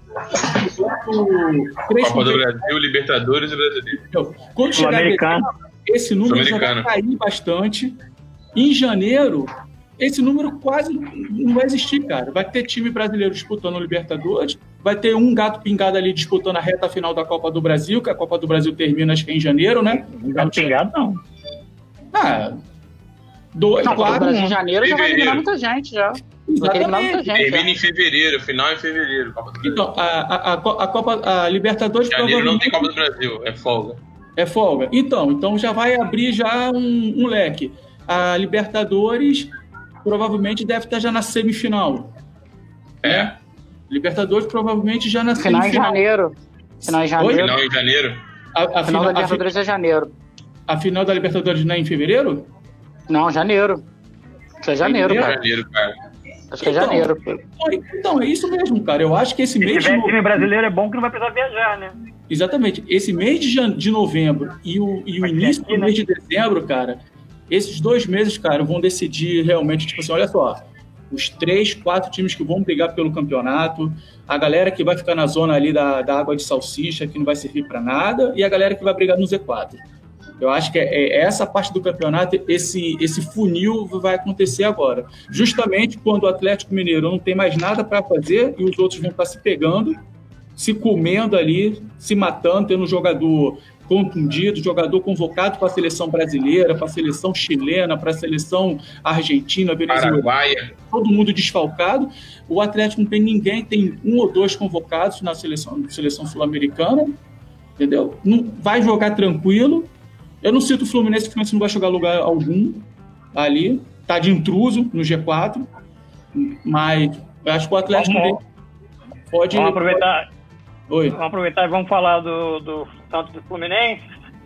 Três Copa do Brasil, Libertadores e Brasileiro. Quando chegar Sul-Americano. esse número já vai Sul-Americano. cair bastante. Em janeiro, esse número quase não vai existir, cara. Vai ter time brasileiro disputando o Libertadores, vai ter um gato pingado ali disputando a reta final da Copa do Brasil, que a Copa do Brasil termina acho que em janeiro, né? Não tá pingado, não. Ah, dois, Não, o quatro, Brasil em janeiro já vai eliminar Fevereiro. muita gente já. Vai eliminar muita exatamente. gente. já. Termina em fevereiro, final em fevereiro. Copa do Brasil. Então, a, a, a, Co- a Copa, a Libertadores Janeiro não provavelmente tem Copa do Brasil, é folga. é folga. Então, então já vai abrir já um, um leque. A Libertadores provavelmente deve estar já na semifinal. É. Libertadores provavelmente já na Final em semifinal. janeiro. Final em Oi? janeiro. Final em janeiro. A, a, Final da final, a, fi- Libertadores é janeiro. a final da Libertadores não é em fevereiro? Não, janeiro. Acho que é janeiro, cara. Janeiro, cara. Acho que é Então, janeiro. Então, é isso mesmo, cara. Eu acho que esse Se mês de tiver time novembro, brasileiro é bom que não vai precisar viajar, né? exatamente, esse mês de, jan- de novembro e o, e o Vai ter início aqui, do né? mês de dezembro, cara, esses dois meses, cara, vão decidir realmente, tipo assim, olha só, os três, quatro times que vão brigar pelo campeonato, a galera que vai ficar na zona ali da, da água de salsicha, que não vai servir para nada, e a galera que vai brigar no Z quatro. Eu acho que é, é essa parte do campeonato, esse, esse funil vai acontecer agora. Justamente quando o Atlético Mineiro não tem mais nada para fazer e os outros vão estar se pegando, se comendo ali, se matando, tendo um jogador contundido, jogador convocado para a seleção brasileira, para a seleção chilena, para a seleção argentina, venezuelana, Paraguaia. todo mundo desfalcado. O Atlético não tem ninguém, tem um ou dois convocados na seleção, seleção sul-americana, entendeu? Não, vai jogar tranquilo. Eu não cito o Fluminense, porque o Fluminense não vai jogar lugar algum. ali, tá de intruso no G quatro, mas eu acho que o Atlético vamos, pode... Vamos aproveitar, Oi. vamos aproveitar e vamos falar do, do Santos do Fluminense.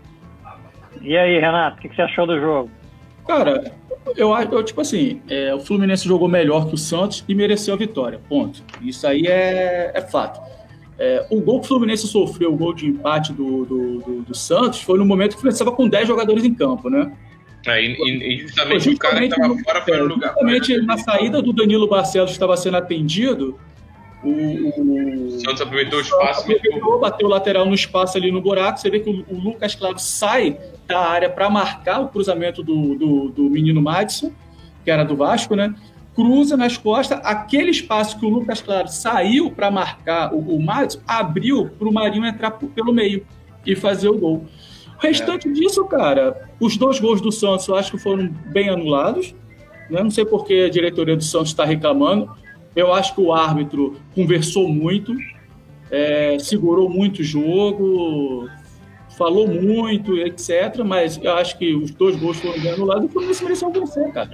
E aí, Renato, o que, que você achou do jogo? Cara, eu acho, tipo assim, é, o Fluminense jogou melhor que o Santos e mereceu a vitória, ponto. Isso aí é, é fato. É, o gol que o Fluminense sofreu, o gol de empate do, do, do, do Santos, foi no momento que o Fluminense estava com dez jogadores em campo, né? É, e, e justamente, justamente o cara que estava fora foi no lugar. Justamente na saída do Danilo Barcelos, que estava sendo atendido, o, o Santos aproveitou o espaço, aproveitou, bateu o lateral no espaço ali no buraco. Você vê que o, o Lucas Claro sai da área para marcar o cruzamento do, do, do menino Madison, que era do Vasco, né? Cruza nas costas, aquele espaço que o Lucas Claro saiu para marcar o, o Madison, abriu para o Marinho entrar p- pelo meio e fazer o gol. O restante é. disso, cara, os dois gols do Santos eu acho que foram bem anulados, né? Não sei por que a diretoria do Santos está reclamando. Eu acho que o árbitro conversou muito, é, segurou muito o jogo, falou muito, etcétera. Mas eu acho que os dois gols foram bem anulados e o Fluminense mereceu vencer, cara.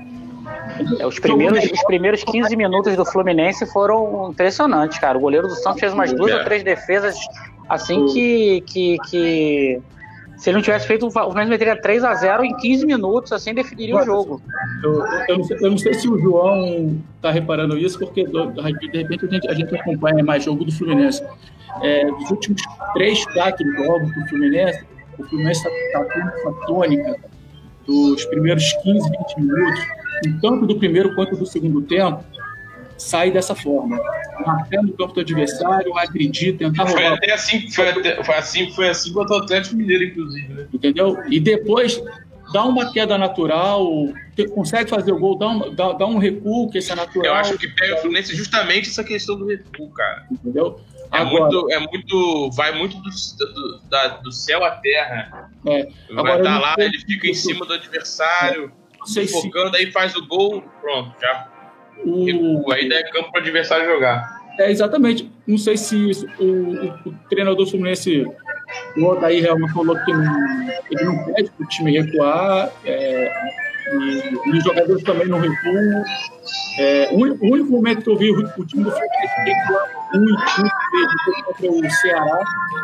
É, os, primeiros, os primeiros quinze minutos do Fluminense foram impressionantes, cara. O goleiro do Santos fez umas duas é. ou três defesas assim que, que, que se ele não tivesse feito, o Fluminense meteria três a zero em quinze minutos, assim definiria o jogo. Eu, eu, não sei, eu não sei se o João tá reparando isso, porque de repente a gente, a gente acompanha mais jogo do Fluminense. É, dos últimos três, quatro jogos do Fluminense, o Fluminense está tá tendo essa tônica dos primeiros quinze, vinte minutos, tanto do primeiro quanto do segundo tempo, sai dessa forma. Marcar no campo do adversário, agredir, tentar roubar. Foi até assim, foi, até, foi assim, foi assim contra o Atlético Mineiro, inclusive, né? Entendeu? E depois dá uma queda natural, consegue fazer o gol, dá um, dá, dá um recuo, que esse é natural. Eu acho que pega o Fluminense justamente essa questão do recuo, cara. Entendeu? É, agora, muito, é muito. Vai muito do, do, da, do céu à terra. É, vai estar tá lá, ele fica em cima do adversário, é, focando, aí faz o gol, pronto, já. O... Recua, aí dá campo para o adversário jogar. É, exatamente. Não sei se isso, o, o, o treinador fluminense, o Odair realmente falou que não, ele não pede para o time recuar, é, e, e os jogadores também não recuam. É, o, o único momento que eu vi o, o time do Fluminense recuar muito, muito contra o Ceará,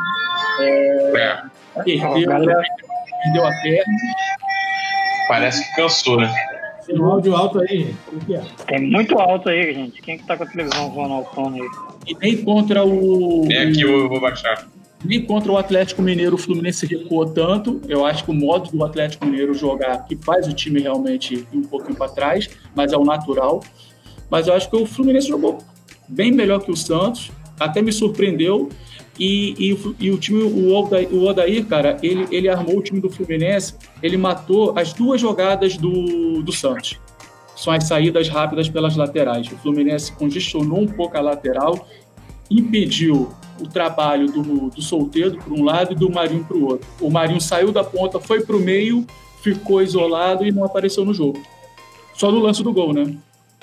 é, é. Perdeu, perdeu a perna. Parece que cansou, né? Tem um áudio alto aí, gente. O que é? Tem muito alto aí, gente. Quem que tá com a televisão voando ao som aí? E nem contra o... É aqui, eu vou baixar. Nem contra o Atlético Mineiro o Fluminense recuou tanto. Eu acho que o modo do Atlético Mineiro jogar que faz o time realmente ir um pouquinho para trás, mas é o natural. Mas eu acho que o Fluminense jogou bem melhor que o Santos. Até me surpreendeu. E, e, e o time, o Odair, o Odair, cara, ele, ele armou o time do Fluminense, ele matou as duas jogadas do, do Santos. São as saídas rápidas pelas laterais. O Fluminense congestionou um pouco a lateral, impediu o trabalho do, do Soteldo para um lado e do Marinho para o outro. O Marinho saiu da ponta, foi para o meio, ficou isolado e não apareceu no jogo. Só no lance do gol, né?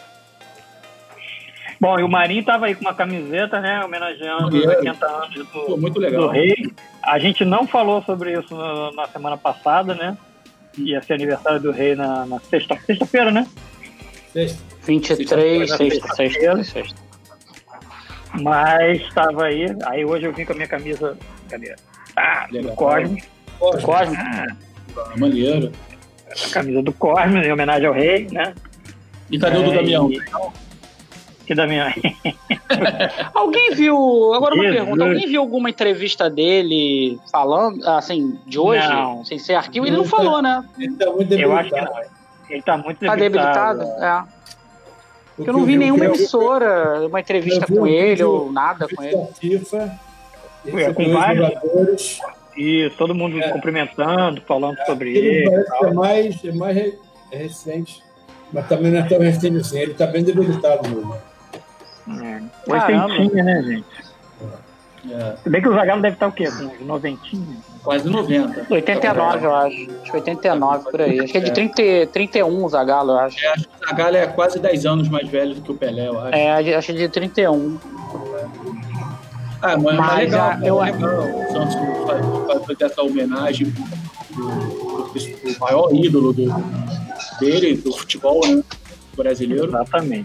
Bom, e o Marinho estava aí com uma camiseta, né, homenageando os oitenta anos do, Pô, muito legal. do Rei. A gente não falou sobre isso no, na semana passada, né? Ia ser aniversário do Rei na, na sexta, sexta-feira, né? Sexta. vinte e três, sexta, sexta, sexta. Mas estava aí. Aí hoje eu vim com a minha camisa. Cadê? Ah, do Cosmo. Cosmo. Cosmo. Ah, maneiro. A camisa do Cosmo, em homenagem ao Rei, né? E cadê o do é, Damião? E... Que Damião? Alguém viu, agora uma pergunta, alguém viu alguma entrevista dele falando, assim, de hoje, não. sem ser arquivo? Ele não falou, né? Ele tá muito debilitado. Eu acho que não. Ele tá muito Tá debilitado. debilitado? É. Porque eu não vi nenhuma emissora, uma entrevista com ele ou nada com ele. FIFA, É, com vários jogadores. E todo mundo é. cumprimentando, falando é, sobre ele. Ele parece que é mais, é mais re- é recente, mas também não é tão recente assim. Ele tá bem debilitado mesmo. É. Oitentinha, né, gente? É. Se bem que o Zagallo deve estar o quê? Com noventinha? Quase noventa. oitenta e nove, eu acho. Acho que oitenta e nove, por aí. Acho que é de trinta, trinta e um o Zagallo, eu acho. É, acho que o Zagallo é quase dez anos mais velho do que o Pelé, eu acho. É, acho que é de trinta e um. Ah, mas, mas é legal, eu é legal. O Santos faz, faz essa homenagem pro, pro, pro maior ídolo do, dele, do futebol, né? Brasileiro. Exatamente.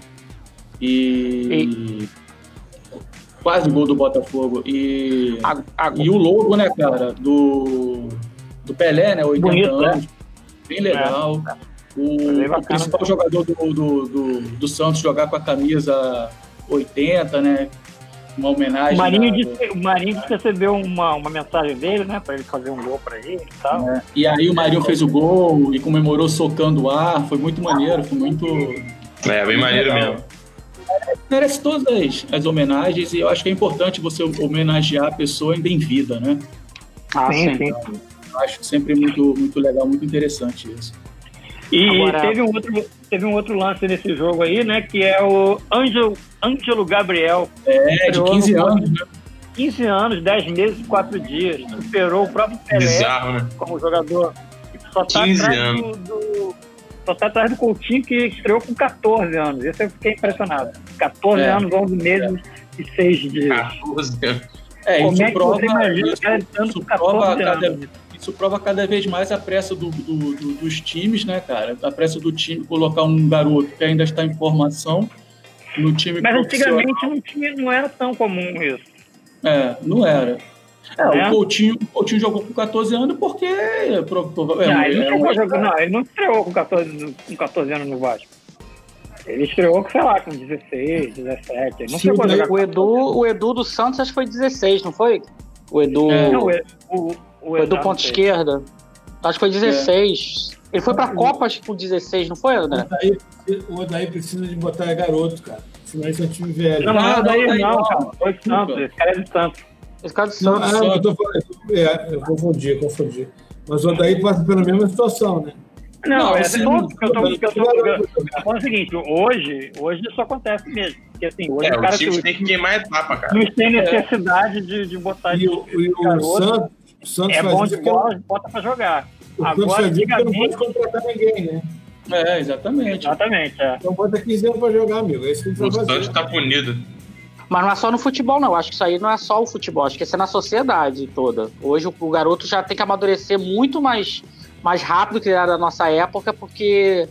E... e... quase gol do Botafogo. E, a, a... e o logo, né, cara, do, do Pelé, né, oitenta Bonito, anos. Né? Bem legal. É. O, o principal jogador do, do, do, do Santos jogar com a camisa oitenta, né? Uma homenagem. O Marinho, da, disse, o Marinho disse que recebeu uma, uma mensagem dele, né? Para ele fazer um gol para ele e tal. É. E aí o Marinho fez o gol e comemorou socando o ar. Foi muito maneiro, foi muito. É, bem maneiro legal. mesmo. Merece todas as, as homenagens e eu acho que é importante você homenagear a pessoa ainda em vida, né? Ah, sim, sim. Eu acho sempre muito, muito legal, muito interessante isso. E Agora... teve, um outro, teve um outro lance nesse jogo aí, né? Que é o Ângelo, Ângelo Gabriel. É, de quinze anos, né? quinze anos, dez meses e quatro dias. Superou o próprio Pelé. Bizarro, né? Como jogador. Só tá atrás do, do, só tá atrás do Coutinho, que estreou com catorze anos. Esse eu fiquei impressionado. catorze é. anos, onze meses é. e seis dias. catorze anos. É, Como isso é que prova, você imagina isso, cara isso prova cada, isso prova cada vez mais a pressa do, do, do, dos times, né, cara? A pressa do time colocar um garoto que ainda está em formação no time. Mas antigamente não, tinha, não era tão comum isso. É, não era. É, é. O, Coutinho, o Coutinho jogou com catorze anos porque... É, não, ele não, é, um... não, ele não estreou com catorze, com catorze anos no Vasco. Ele estreou, sei lá, com dezesseis, dezessete. Ele não Sim, o, o, Edu, o Edu do Santos acho que foi dezesseis, não foi? O Edu... É. Não, o, o, o, o Edu ponta esquerda. Acho que foi dezesseis. É. Ele foi pra Copa, acho que com dezesseis, não foi, André? O Odair precisa de botar garoto, cara. Senão esse é um time velho. Não, não, Odair não, cara. Foi de Santos. Esse cara é de Santos. Esse cara é de Santos. Não, eu tô falando... É, eu confundi, eu confundi. Mas o Odair passa pela mesma situação, né? Não, não, é assim, todo, que eu tô, que eu tô, eu tô falando o seguinte, hoje, hoje isso acontece mesmo. Porque assim, hoje é, o cara o time tem que queimar a etapa, cara. Não tem necessidade é. de, de botar e, de, o, e o garoto, Santos, o Santos é bom de bola, eu... bota pra jogar. O Agora, antigamente... não pode contratar ninguém, né? É, exatamente. Exatamente, é. Então bota quinze anos pra jogar, amigo. É isso que o Santos tá punido. Mas não é só no futebol, não. Acho que isso aí não é só o futebol. Acho que isso é na sociedade toda. Hoje o, o garoto já tem que amadurecer muito mais... mais rápido que era da nossa época, porque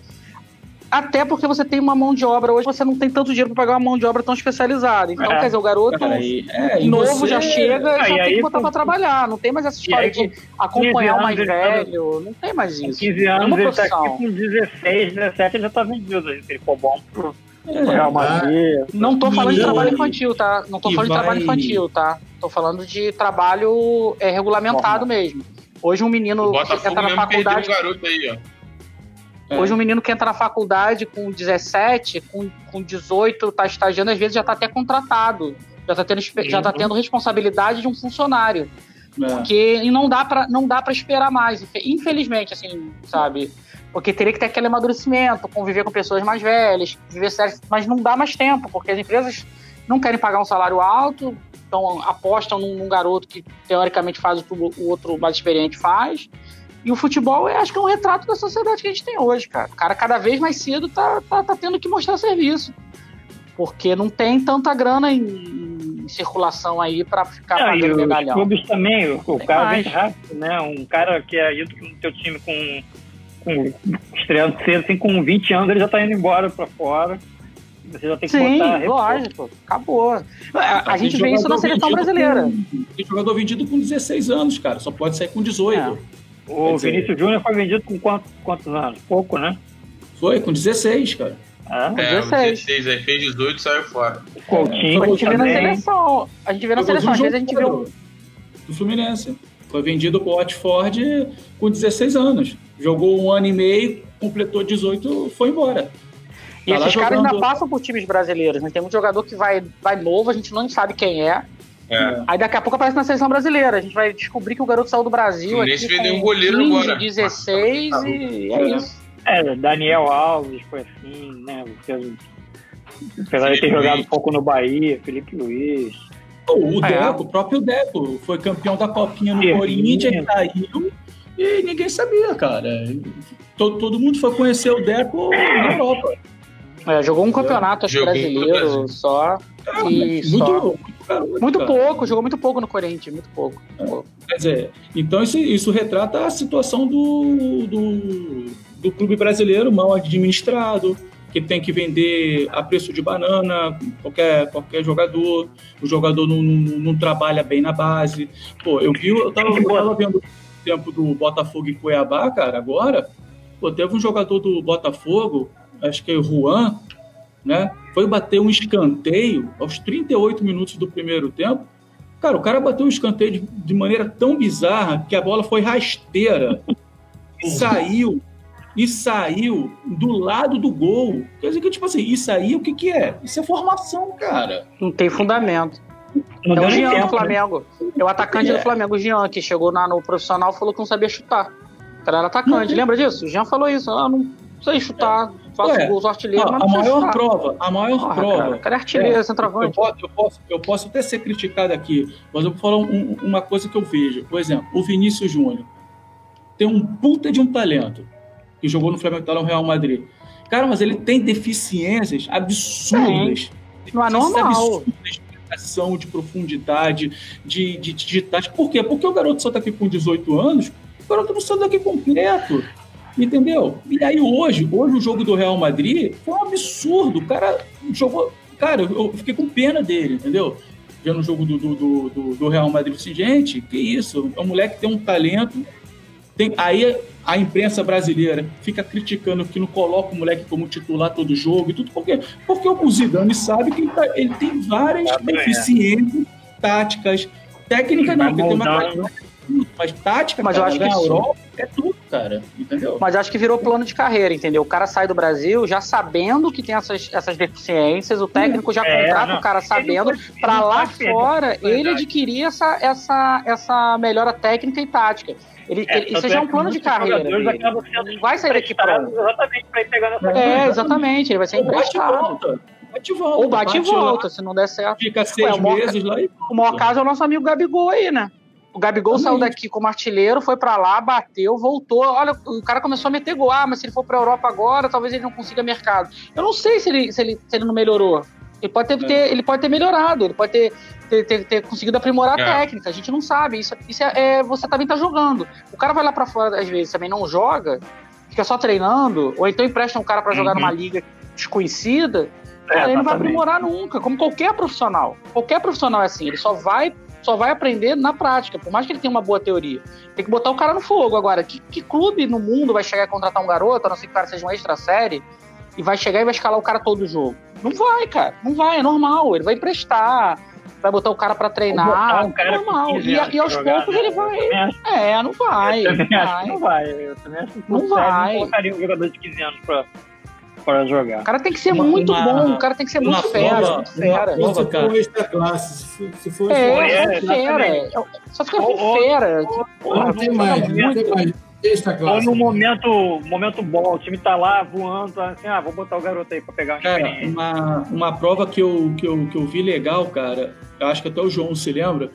até porque você tem uma mão de obra hoje, você não tem tanto dinheiro para pagar uma mão de obra tão especializada. Então, é. quer dizer, o garoto aí, é, novo você... já chega e ah, já e tem que botar para trabalhar. Não tem mais essa história aí, de acompanhar o mais velho. Não tem mais isso. quinze anos, ele tá aqui com dezesseis, dezessete, ele já tá vendido. Ele for bom pro Real Madrid. Não tô falando de trabalho infantil, tá? Não tô falando de trabalho infantil, tá? Tô falando de trabalho é, regulamentado Bom, mesmo. Hoje um menino que entra na faculdade. Um garoto aí, ó. É. Hoje um menino que entra na faculdade com dezessete, com, com dezoito, tá estagiando, às vezes já tá até contratado. Já tá tendo, já tá tendo responsabilidade de um funcionário. É. Porque e não dá pra, não dá pra esperar mais. Infelizmente, assim, sabe? Porque teria que ter aquele amadurecimento, conviver com pessoas mais velhas, viver sério, mas não dá mais tempo, porque as empresas não querem pagar um salário alto, então apostam num, num garoto que teoricamente faz o que o outro mais experiente faz. E o futebol, eu acho que é um retrato da sociedade que a gente tem hoje, cara. O cara cada vez mais cedo tá, tá, tá tendo que mostrar serviço. Porque não tem tanta grana em, em circulação aí pra ficar não, pagando medalhão. Os clubes também, o, o cara vem rápido, né? Um cara que é ido no teu time com, com estreando cedo, assim, com vinte anos, ele já tá indo embora pra fora. Você já tem que Sim, botar lógico, acabou. A, a gente vê isso na seleção brasileira. Com, tem jogador vendido com dezesseis anos, cara. Só pode sair com dezoito. É. O dizer... Vinícius Júnior foi vendido com quantos, quantos anos? Pouco, né? Foi, com dezesseis, cara. É, dezesseis. dezesseis, aí fez dezoito e saiu fora. O Coutinho. A gente vê na seleção. A gente vê na seleção, às vezes a gente vê o... do Fluminense. Foi vendido pro Watford com dezesseis anos. Jogou um ano e meio, completou dezoito, foi embora. E tá esses caras ainda passam por times brasileiros, né? Tem um jogador que vai, vai novo, a gente não sabe quem é. É. Aí daqui a pouco aparece na seleção brasileira. A gente vai descobrir que o garoto saiu do Brasil aqui com um goleiro quinze, agora. dezesseis e é, é isso. É, Daniel Alves foi assim, né? Apesar de ter jogado um pouco no Bahia, Felipe Luiz. O Deco, é. o próprio Deco, foi campeão da Copinha no Sim. Corinthians, caiu e ninguém sabia, cara. Todo, todo mundo foi conhecer o Deco na Europa. É, jogou um campeonato acho, brasileiro só. É, e muito, só. muito, garoto, muito pouco, jogou muito pouco no Corinthians, muito pouco. É. Quer dizer, então isso, isso retrata a situação do, do, do clube brasileiro mal administrado, que tem que vender a preço de banana, qualquer, qualquer jogador, o jogador não, não, não trabalha bem na base. Pô, eu vi, eu tava, eu tava vendo o tempo do Botafogo e Cuiabá, cara, agora, pô, teve um jogador do Botafogo, acho que é o Juan, né, foi bater um escanteio aos trinta e oito minutos do primeiro tempo. Cara, o cara bateu um escanteio de, de maneira tão bizarra que a bola foi rasteira, saiu, e saiu do lado do gol. Quer dizer que, tipo assim, isso aí, o que que é? Isso é formação, cara. Não tem fundamento. Não é deu o nem Jean tempo, do Flamengo. né? É o atacante É. do Flamengo, o Jean, que chegou na, no profissional e falou que não sabia chutar. O cara era atacante, Não. lembra disso? O Jean falou isso. Ah, não sei chutar, faço Ué, gols artilheiros, a, mas a não sei maior chutar. prova, a maior Porra, prova. cara, o cara é artilheiro, É, centroavante. Eu posso, eu, posso, eu posso até ser criticado aqui, mas eu vou falar um- uma coisa que eu vejo. Por exemplo, o Vinícius Júnior tem um puta de um talento, que jogou no Flamengo, tá no Real Madrid. Cara, mas ele tem deficiências absurdas. Não é Deficiências normal. absurdas de explicação, de profundidade, de, de, de tática. Por quê? Porque o garoto só tá aqui com dezoito anos, o garoto não saiu daqui completo. Entendeu? E aí hoje, hoje o jogo do Real Madrid foi um absurdo. O cara jogou... Cara, eu fiquei com pena dele, entendeu? Vendo o jogo do, do, do, do, do Real Madrid. Assim, gente, que isso? É um moleque que tem um talento. Tem... Aí a imprensa brasileira fica criticando que não coloca o moleque como titular todo jogo e tudo. Por quê? Porque o Zidane sabe que ele, tá... ele tem várias Ah, deficiências táticas. Técnica não, Vai porque tem uma moldando. qualidade, mas tática, Mas eu cara, acho que na sim. Europa é tudo, cara. Entendeu? Mas acho que virou plano de carreira, entendeu? O cara sai do Brasil já sabendo que tem essas, essas deficiências, o técnico já É, contrata não. o cara Ele sabendo, não pode- para ele não lá pode perder fora a ele oportunidade. adquirir essa, essa, essa melhora técnica e tática. Ele, É, ele- tanto isso já é um que plano de muitos carreira jogadores dele. acabam sendo Ele não vai sair daqui emprestados pronto. exatamente para ir pegando essa É, exatamente, ele vai ser Ou bate e emprestado. volta. Bate e volta. Ou bate e volta, lá, se não der certo. fica seis Ué, o maior- meses lá e O maior caso é o nosso amigo Gabigol aí, né? O Gabigol Também. saiu daqui como artilheiro, foi pra lá, bateu, voltou. Olha, o cara começou a meter gol. Ah, mas se ele for pra Europa agora, talvez ele não consiga mercado. Eu não sei se ele, se ele, se ele não melhorou. Ele pode ter, É. ter- ele pode ter melhorado, ele pode ter, ter, ter, ter conseguido aprimorar a É. técnica. A gente não sabe. Isso, isso é, é- você também tá jogando. O cara vai lá pra fora, às vezes, também não joga, fica só treinando, ou então empresta um cara pra jogar Uhum. numa liga desconhecida. É, Cara, ele não vai exatamente. aprimorar nunca, como qualquer profissional. Qualquer profissional é assim, ele só vai, só vai aprender na prática, por mais que ele tenha uma boa teoria. Tem que botar o cara no fogo. Agora, que, que clube no mundo vai chegar a contratar um garoto, a não ser que o cara seja uma extra série, e vai chegar e vai escalar o cara todo o jogo? Não vai, cara. Não vai, é normal. Ele vai emprestar, vai botar o cara pra Botar treinar, um cara é normal. com quinze E, anos e aos pra jogar, poucos né? ele Eu vai... também acho- É, não vai. Eu também não acho vai. que não vai. Eu também acho que Não não vai. Não colocaria um jogador de quinze anos pra, pra jogar. O cara tem que ser Uma- muito uma- bom, o cara tem que ser uma muito fera, prova- muito fera. uma Ou se cara. for um extra classe, se for, se for É, É, só fera. exatamente. É, Só fica Ou- com ou- fera. não tem mais, não tem mais extra Ou classe. num momento, momento bom, o time tá lá voando, assim, ah, vou botar o garoto aí pra pegar uma Cara, experiência. uma, uma prova que eu, que, eu, que eu vi legal, cara, eu acho que até o João se lembra,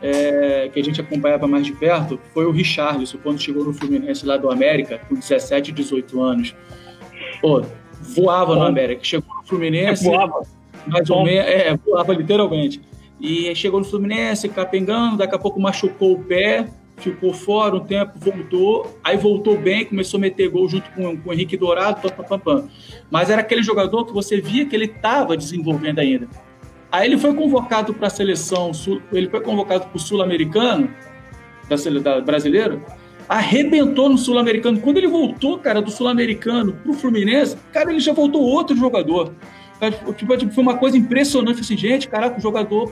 é, que a gente acompanhava mais de perto, foi o Richarlison, quando chegou no Fluminense lá do América, com dezessete, dezoito anos. Pô, voava no América. Chegou no Fluminense, Voava. mais ou menos, é, voava literalmente. E chegou no Fluminense, capengando, daqui a pouco machucou o pé, ficou fora um tempo, voltou, aí voltou bem, começou a meter gol junto com, com o Henrique Dourado, pam, pam, pam, pam. Mas era aquele jogador que você via que ele estava desenvolvendo ainda. Aí ele foi convocado para a seleção, sul- ele foi convocado para o Sul-Americano, da sele- da brasileiro, arrebentou no Sul-Americano. Quando ele voltou, cara, do Sul-Americano pro Fluminense, cara, ele já voltou outro jogador. Cara, tipo, tipo, foi uma coisa impressionante, assim, gente, caraca, o jogador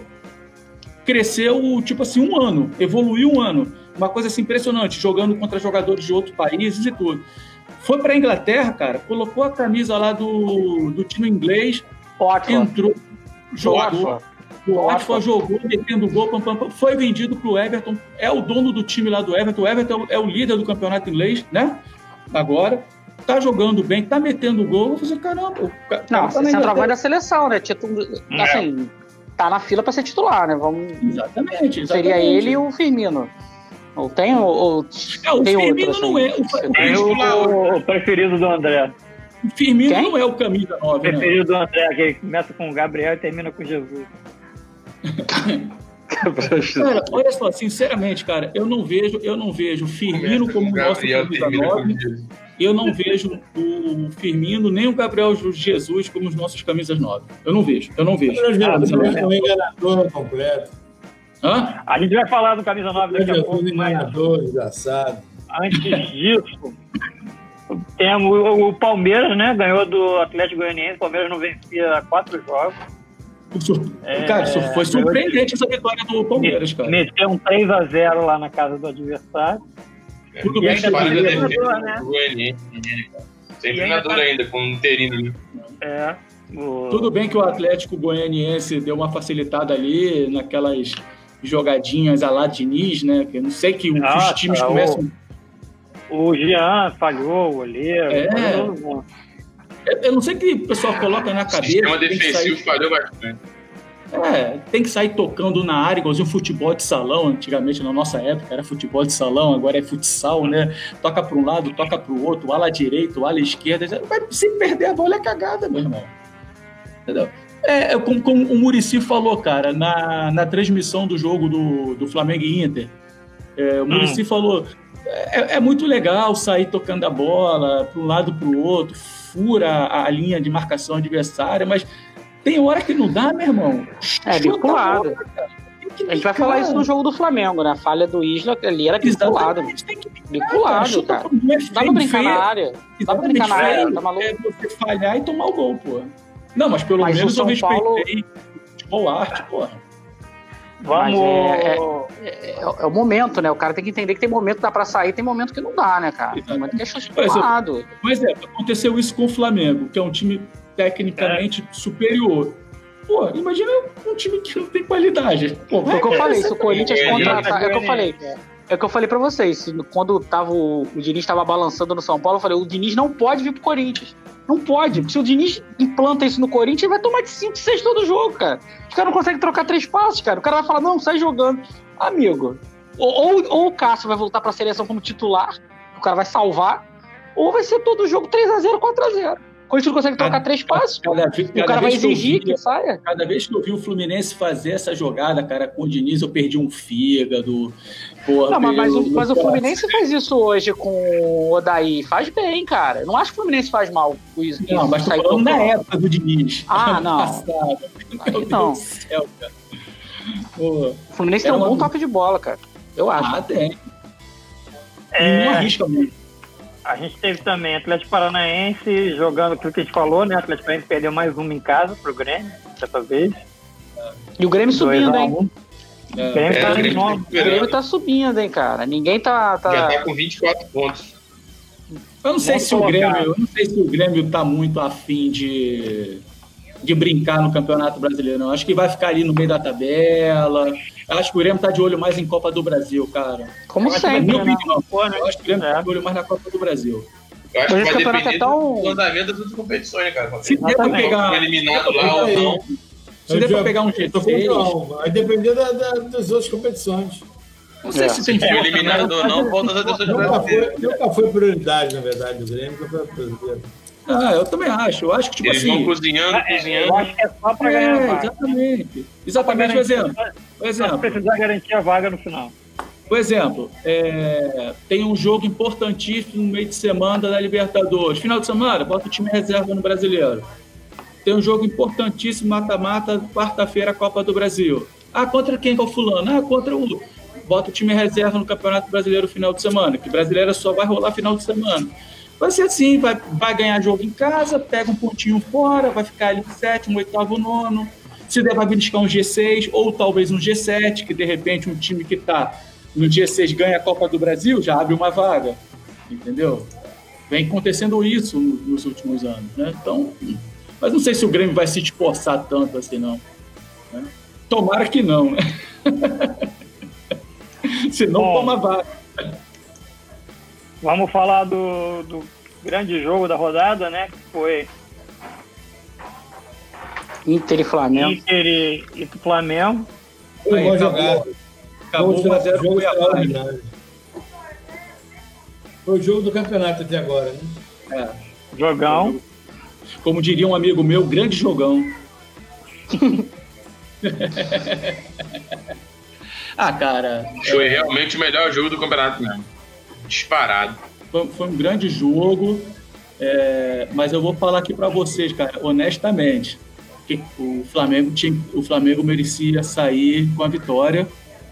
cresceu, tipo assim, um ano, evoluiu um ano. Uma coisa assim impressionante, jogando contra jogadores de outros países e tudo. Foi para a Inglaterra, cara, colocou a camisa lá do, do time inglês, Ótimo. entrou, jogou, Ótimo. o Watford jogou, metendo gol, pam, pam, pam, foi vendido pro Everton, é o dono do time lá do Everton, o Everton é o líder do campeonato inglês, né? Agora, tá jogando bem, tá metendo gol, eu falei, caramba, o cara Não, tá na centroavante Inglaterra. da seleção, né? Título, É. assim, tá na fila pra ser titular, né? Vamos, Exatamente, exatamente. seria ele e o Firmino. Ou tem ou, É, o tem Firmino outro, não assim. é, o, o, É o, o preferido do André. o Firmino Quem? não é o camisa nove, O né? preferido do André, que começa com o Gabriel e termina com Jesus. Cara, olha só, sinceramente, cara, eu não vejo, eu não vejo Firmino como o nosso Gabriel camisa termina com nove. Jesus. eu não vejo o Firmino nem o Gabriel Jesus como os nossos camisas nove. Eu não vejo, eu não vejo. Ah, é um enganador completo. Hã? A gente vai falar do camisa nove daqui a pouco, mas enganador, desgraçado. Antes disso, temos o Palmeiras, né? Ganhou do Atlético Goianiense. O Palmeiras não vencia quatro jogos. É, cara, foi surpreendente essa vitória do Palmeiras, cara. Meteu um três a zero lá na casa do adversário. É, Tudo e bem ainda que para da ele- defesa né? do Goianiense, cara. Sem E treinador ainda tá- ainda, com um interino, né? É. O... Tudo bem que o Atlético Goianiense deu uma facilitada ali naquelas jogadinhas à la Diniz, né? Que eu não sei que os Nossa, times o- começam... O Jean falhou, o goleiro. É. falhou. Eu- Eu não sei que o pessoal coloca na O cabeça. sistema tem que defensivo sair- falhou bastante. É, tem que sair tocando na área, igualzinho futebol de salão. Antigamente, na nossa época, era futebol de salão, agora é futsal, né? Toca para um lado, toca para o outro, o ala direito, o ala esquerda. Vai, se perder a bola é cagada, meu irmão. Entendeu? É, é como, como o Muricy falou, cara, na, na transmissão do jogo do, do Flamengo e Inter. É, o Muricy falou: é, é muito legal sair tocando a bola para um lado para o outro, fura a, a linha de marcação adversária, mas tem hora que não dá, meu irmão. É, Chuta vinculado. a bola, cara. Tem que A gente vai bicar. falar isso no jogo do Flamengo, né? A falha do Isla ali era vinculado. Exatamente, tem que bicar, Vinculado, chuta cara. pro- não é Dá pra feio, brincar feio. na área. Dá pra Exatamente, brincar na área, feio tá maluco? é você falhar e tomar o gol, pô. Não, mas pelo Mas o menos eu São respeitei Paulo- o futebol arte, porra. Vamos. Mas é, é, é o momento, né? O cara tem que entender que tem momento que dá pra sair, tem momento que não dá, né, cara? Tem momento que é chute pro lado. Mas é, aconteceu isso com o Flamengo, que é um time tecnicamente superior. Pô, imagina um time que não tem qualidade. Pô, Foi o que eu falei, se o Corinthians É, contratar. É o que eu é, falei. É o que eu falei pra vocês. se- Quando tava o, o Diniz tava balançando no São Paulo, eu falei: o Diniz não pode vir pro Corinthians. Não pode. Porque se o Diniz implanta isso no Corinthians, ele vai tomar de cinco, seis todo jogo, cara. Os caras não conseguem trocar três passes, cara. O cara vai falar: não, sai jogando. Amigo. Ou, ou, ou o Cássio vai voltar pra seleção como titular, o cara vai salvar, ou vai ser todo jogo três a zero, quatro a zero. O Corinthians não consegue trocar Cada- três passes. Cada vez- O cada cara vai vez que eu exigir via- que saia. Cada vez que eu vi o Fluminense fazer essa jogada, cara, com o Diniz, eu perdi um fígado. Porra, Não, mas, mas o, meu mas o coração. Fluminense faz isso hoje com o Odaí. Faz bem, cara. Eu não acho que o Fluminense faz mal com isso. Não, mas tô sair falando na tocando. época do Diniz. Ah, ano não. passado. Meu Aí não. Deus do céu, cara. Pô, O Fluminense É tem um uma- bom toque de bola, cara. Eu acho. ah, tem. É, Não arrisca muito. a gente teve também Atlético Paranaense jogando aquilo que a gente falou, né? Atlético Paranaense perdeu mais uma em casa pro Grêmio, dessa vez. E o Grêmio subindo, hein? O É. Grêmio É, tá o Grêmio em tá nono. O recuperando. Grêmio tá subindo, hein, cara. Ninguém tá. tá... Já tá com vinte e quatro pontos. Eu não sei Vamos se o colocar. Grêmio, eu não sei se o Grêmio tá muito afim de, de brincar no Campeonato Brasileiro. Não. Acho que vai ficar ali no meio da tabela. Eu acho que o Grêmio tá de olho mais em Copa do Brasil, cara. Como Eu acho que, na sempre, minha né? opinião, Pô, né? eu acho que o Grêmio É. tá de olho mais na Copa do Brasil. Eu acho Mas que esse vai campeonato depender é tão- do andamento das outras competições, né, cara? Se der pra Exatamente. pegar, Foi eliminado lá ou não. se der pra pegar um G Tô com o seis, João. Vai depender da, da, das outras competições. não sei É. se tem Se for força, eliminado né? ou não, volta às outras Nunca brasileiras. foi, nunca foi prioridade, na verdade, do Grêmio, nunca foi brasileiro. Ah, eu também acho. Eu acho que, tipo Eles vão assim. cozinhando, É, cozinhando. eu acho que é só pra ganhar a É, vaga. exatamente. Exatamente o exemplo. O Só se exemplo. precisar garantir a vaga no final. Por exemplo, é, tem um jogo importantíssimo no meio de semana da Libertadores. Final de semana, bota o time reserva no Brasileiro. Tem um jogo importantíssimo, mata-mata, quarta-feira, Copa do Brasil. Ah, contra quem que é o fulano? Ah, contra o... Bota o time reserva no Campeonato Brasileiro final de semana, que brasileiro só vai rolar final de semana. Vai ser assim, vai, vai ganhar jogo em casa, pega um pontinho fora, vai ficar ali no sétimo, oitavo, nono. Se der para beliscar um G seis, ou talvez um G sete, que de repente um time que está no G seis ganha a Copa do Brasil, já abre uma vaga. Entendeu? Vem acontecendo isso no- nos últimos anos, né? Então, mas não sei se o Grêmio vai se esforçar tanto assim, não. Né? Tomara que não, né? Se não, Bom. toma vaga. Vamos falar do, do grande jogo da rodada, né? Que foi Inter e Flamengo. Inter e, e Flamengo. Foi Aí, bom acabou. jogar. Acabou Jogo um a zero pro Cuiabá. extraordinário. Foi o jogo do campeonato até agora, né? É. Jogão. Como diria um amigo meu, grande jogão. Ah, cara, Foi realmente o melhor jogo do campeonato mesmo. Disparado. foi, foi um grande jogo, é, mas eu vou falar aqui para vocês, cara, honestamente, que o Flamengo, tinha, o Flamengo merecia sair com a vitória,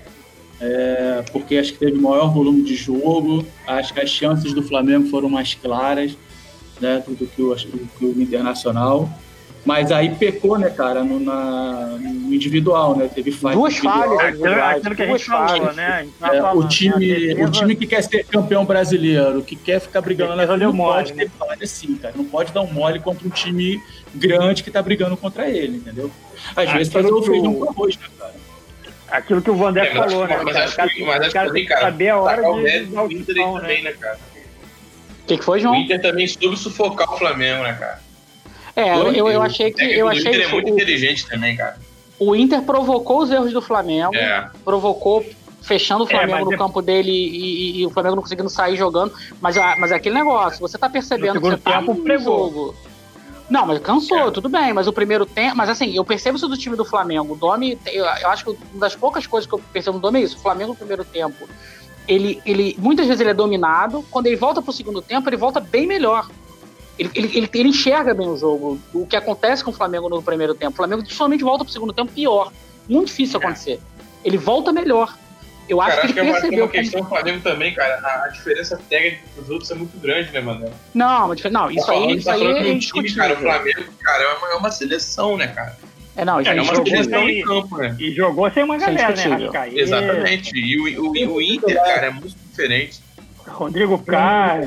é, porque acho que teve maior volume de jogo, acho que as chances do Flamengo foram mais claras, né, do, que o, do que o Internacional. Mas aí pecou, né, cara, no, na, no individual, né? Teve falha. Duas falhas, aquilo, aquilo que a gente falou, né? A gente tá é, falando, o, time, né? defesa... o time que quer ser campeão brasileiro, que quer ficar brigando na frente, não mole, pode né? ter falha assim, cara. Não pode dar um mole contra um time grande que tá brigando contra ele, entendeu? Às vezes fazer o feijão com arroz, né, cara? Aquilo que o Vandeco é, mas, falou, né? Mas cara? acho que, mas acho cara, que tem que cara, saber a hora o de dar o Inter chutão, também, né? né, cara? O que, que foi, João? O Inter também soube sufocar o Flamengo, né, cara? É, eu, eu, eu achei que. Eu achei o Inter é muito o, inteligente também, cara. O Inter provocou os erros do Flamengo, é. provocou fechando o Flamengo é, no é... campo dele e, e, e o Flamengo não conseguindo sair jogando. Mas, mas é aquele negócio, você tá percebendo que você tá no jogo. Não, mas cansou, é. tudo bem, mas o primeiro tempo. Mas assim, eu percebo isso do time do Flamengo. O Domi, eu, eu acho que uma das poucas coisas que eu percebo no Domi é isso. O Flamengo no primeiro tempo, ele, ele, muitas vezes ele é dominado. Quando ele volta pro segundo tempo, ele volta bem melhor. Ele, ele, ele, ele enxerga bem o jogo. O que acontece com o Flamengo no primeiro tempo. O Flamengo somente volta pro segundo tempo pior. Muito difícil é. acontecer. Ele volta melhor. Eu acho cara, que ele acho percebeu. Que é uma questão do Flamengo também, cara. A, a diferença técnica dos outros é muito grande, né, mano? Não, não isso Pô, aí, isso tá aí é time, indiscutível. Cara, o Flamengo, cara, é uma, é uma seleção, né, cara? É, não, isso é, é uma seleção em campo, né? E jogou sem uma galera, né? Rascaeta. Exatamente. E o, o, o Inter, cara, é muito diferente. Rodrigo Caio.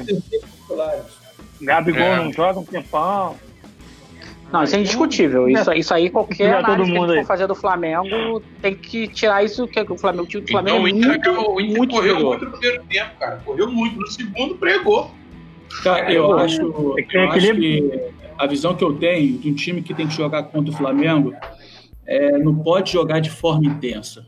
Gabigol é. não joga um tempão. Não, isso é indiscutível. Isso, isso aí, qualquer análise todo que mundo a gente aí. for fazer do Flamengo, tem que tirar isso, que o Flamengo, o time do Flamengo então, é muito, o Inter muito correu superior. muito no primeiro tempo, cara. Correu muito. No segundo, pregou. Cara, eu, eu acho, eu acho que a visão que eu tenho de um time que tem que jogar contra o Flamengo é, não pode jogar de forma intensa.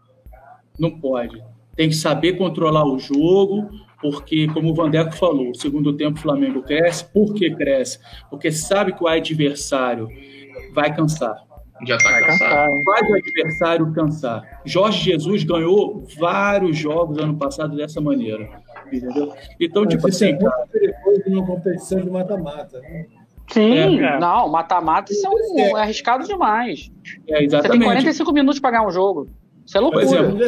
Não pode. Tem que saber controlar o jogo, porque, como o Vandeco falou, o segundo tempo o Flamengo cresce. Por que cresce? Porque sabe que o adversário vai cansar. Já tá cansado. Faz o adversário cansar. Jorge Jesus ganhou vários jogos ano passado dessa maneira. Entendeu? Então, tipo assim... Depois de uma competição de mata-mata, né? Sim, é, não, mata-mata isso é, um, é arriscado demais. É, exatamente. Você tem quarenta e cinco minutos para ganhar um jogo. Isso é loucura. Por exemplo,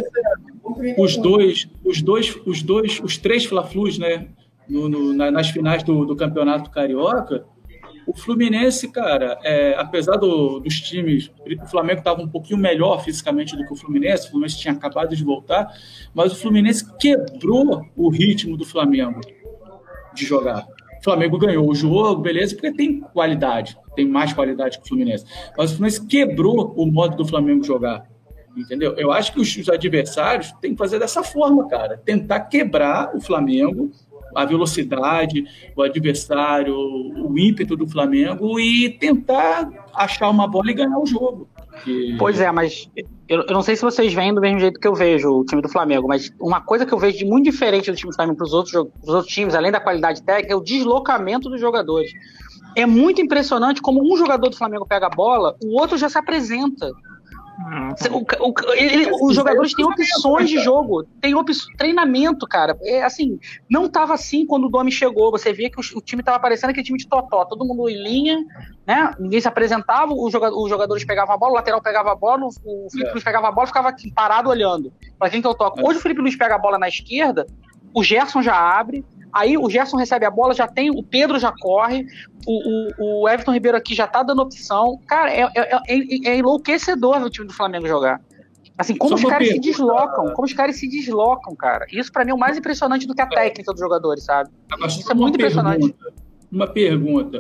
os dois, os dois, os dois, os três Fla-Flus, né, no, no, nas finais do, do Campeonato Carioca, o Fluminense, cara, é, apesar do, dos times, o Flamengo estava um pouquinho melhor fisicamente do que o Fluminense, o Fluminense tinha acabado de voltar, mas o Fluminense quebrou o ritmo do Flamengo de jogar. O Flamengo ganhou o jogo, beleza, porque tem qualidade, tem mais qualidade que o Fluminense, mas o Fluminense quebrou o modo do Flamengo jogar. Entendeu? Eu acho que os, os adversários têm que fazer dessa forma, cara. Tentar quebrar o Flamengo, a velocidade, o adversário, o ímpeto do Flamengo e tentar achar uma bola e ganhar o jogo. Porque... Pois é, mas eu, eu não sei se vocês veem do mesmo jeito que eu vejo o time do Flamengo, mas uma coisa que eu vejo de muito diferente do time do Flamengo para os outros, outros times, além da qualidade técnica, é o deslocamento dos jogadores. É muito impressionante como um jogador do Flamengo pega a bola, o outro já se apresenta. O, o, ele, os jogadores têm opções de jogo, tem op, treinamento, cara. É, assim, não estava assim quando o Domi chegou. Você via que o, o time estava parecendo aquele time de totó, todo mundo em linha, né? Ninguém se apresentava, os jogadores, os jogadores pegavam a bola, o lateral pegava a bola, o, o Felipe é. Luiz pegava a bola e ficava aqui, parado olhando. Para quem que eu toco? É. Hoje o Felipe Luiz pega a bola na esquerda, o Gerson já abre. Aí o Gerson recebe a bola, já tem, o Pedro já corre, o, o, o Everton Ribeiro aqui já tá dando opção. Cara, é, é, é, é enlouquecedor o time do Flamengo jogar. Assim, como Só os caras pergunta, se deslocam, como os caras se deslocam, cara. Isso pra mim é o mais impressionante do que a técnica dos jogadores, sabe? Isso é muito impressionante. Pergunta, uma pergunta.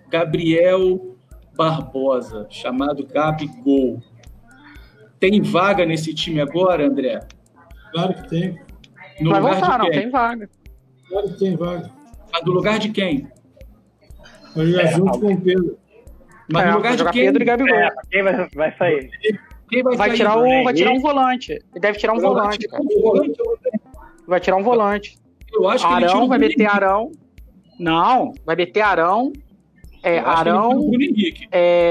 Gabriel Barbosa, chamado Gabigol. Tem vaga nesse time agora, André? Claro que tem. No Vai voltar, não, tem vaga. Claro que tem vaga. Mas do lugar de quem? Vai jogar é, junto com o Pedro. Mas é, no lugar de quem? Pedro e Gabigol. É, quem vai, vai sair? Quem vai, vai, sair tirar o, vai tirar um volante. Ele deve tirar um volante, cara. Vai tirar um volante. Eu acho que Arão, ele tira vai meter Arão. Não, vai meter Arão. É, Arão. Bruno Henrique.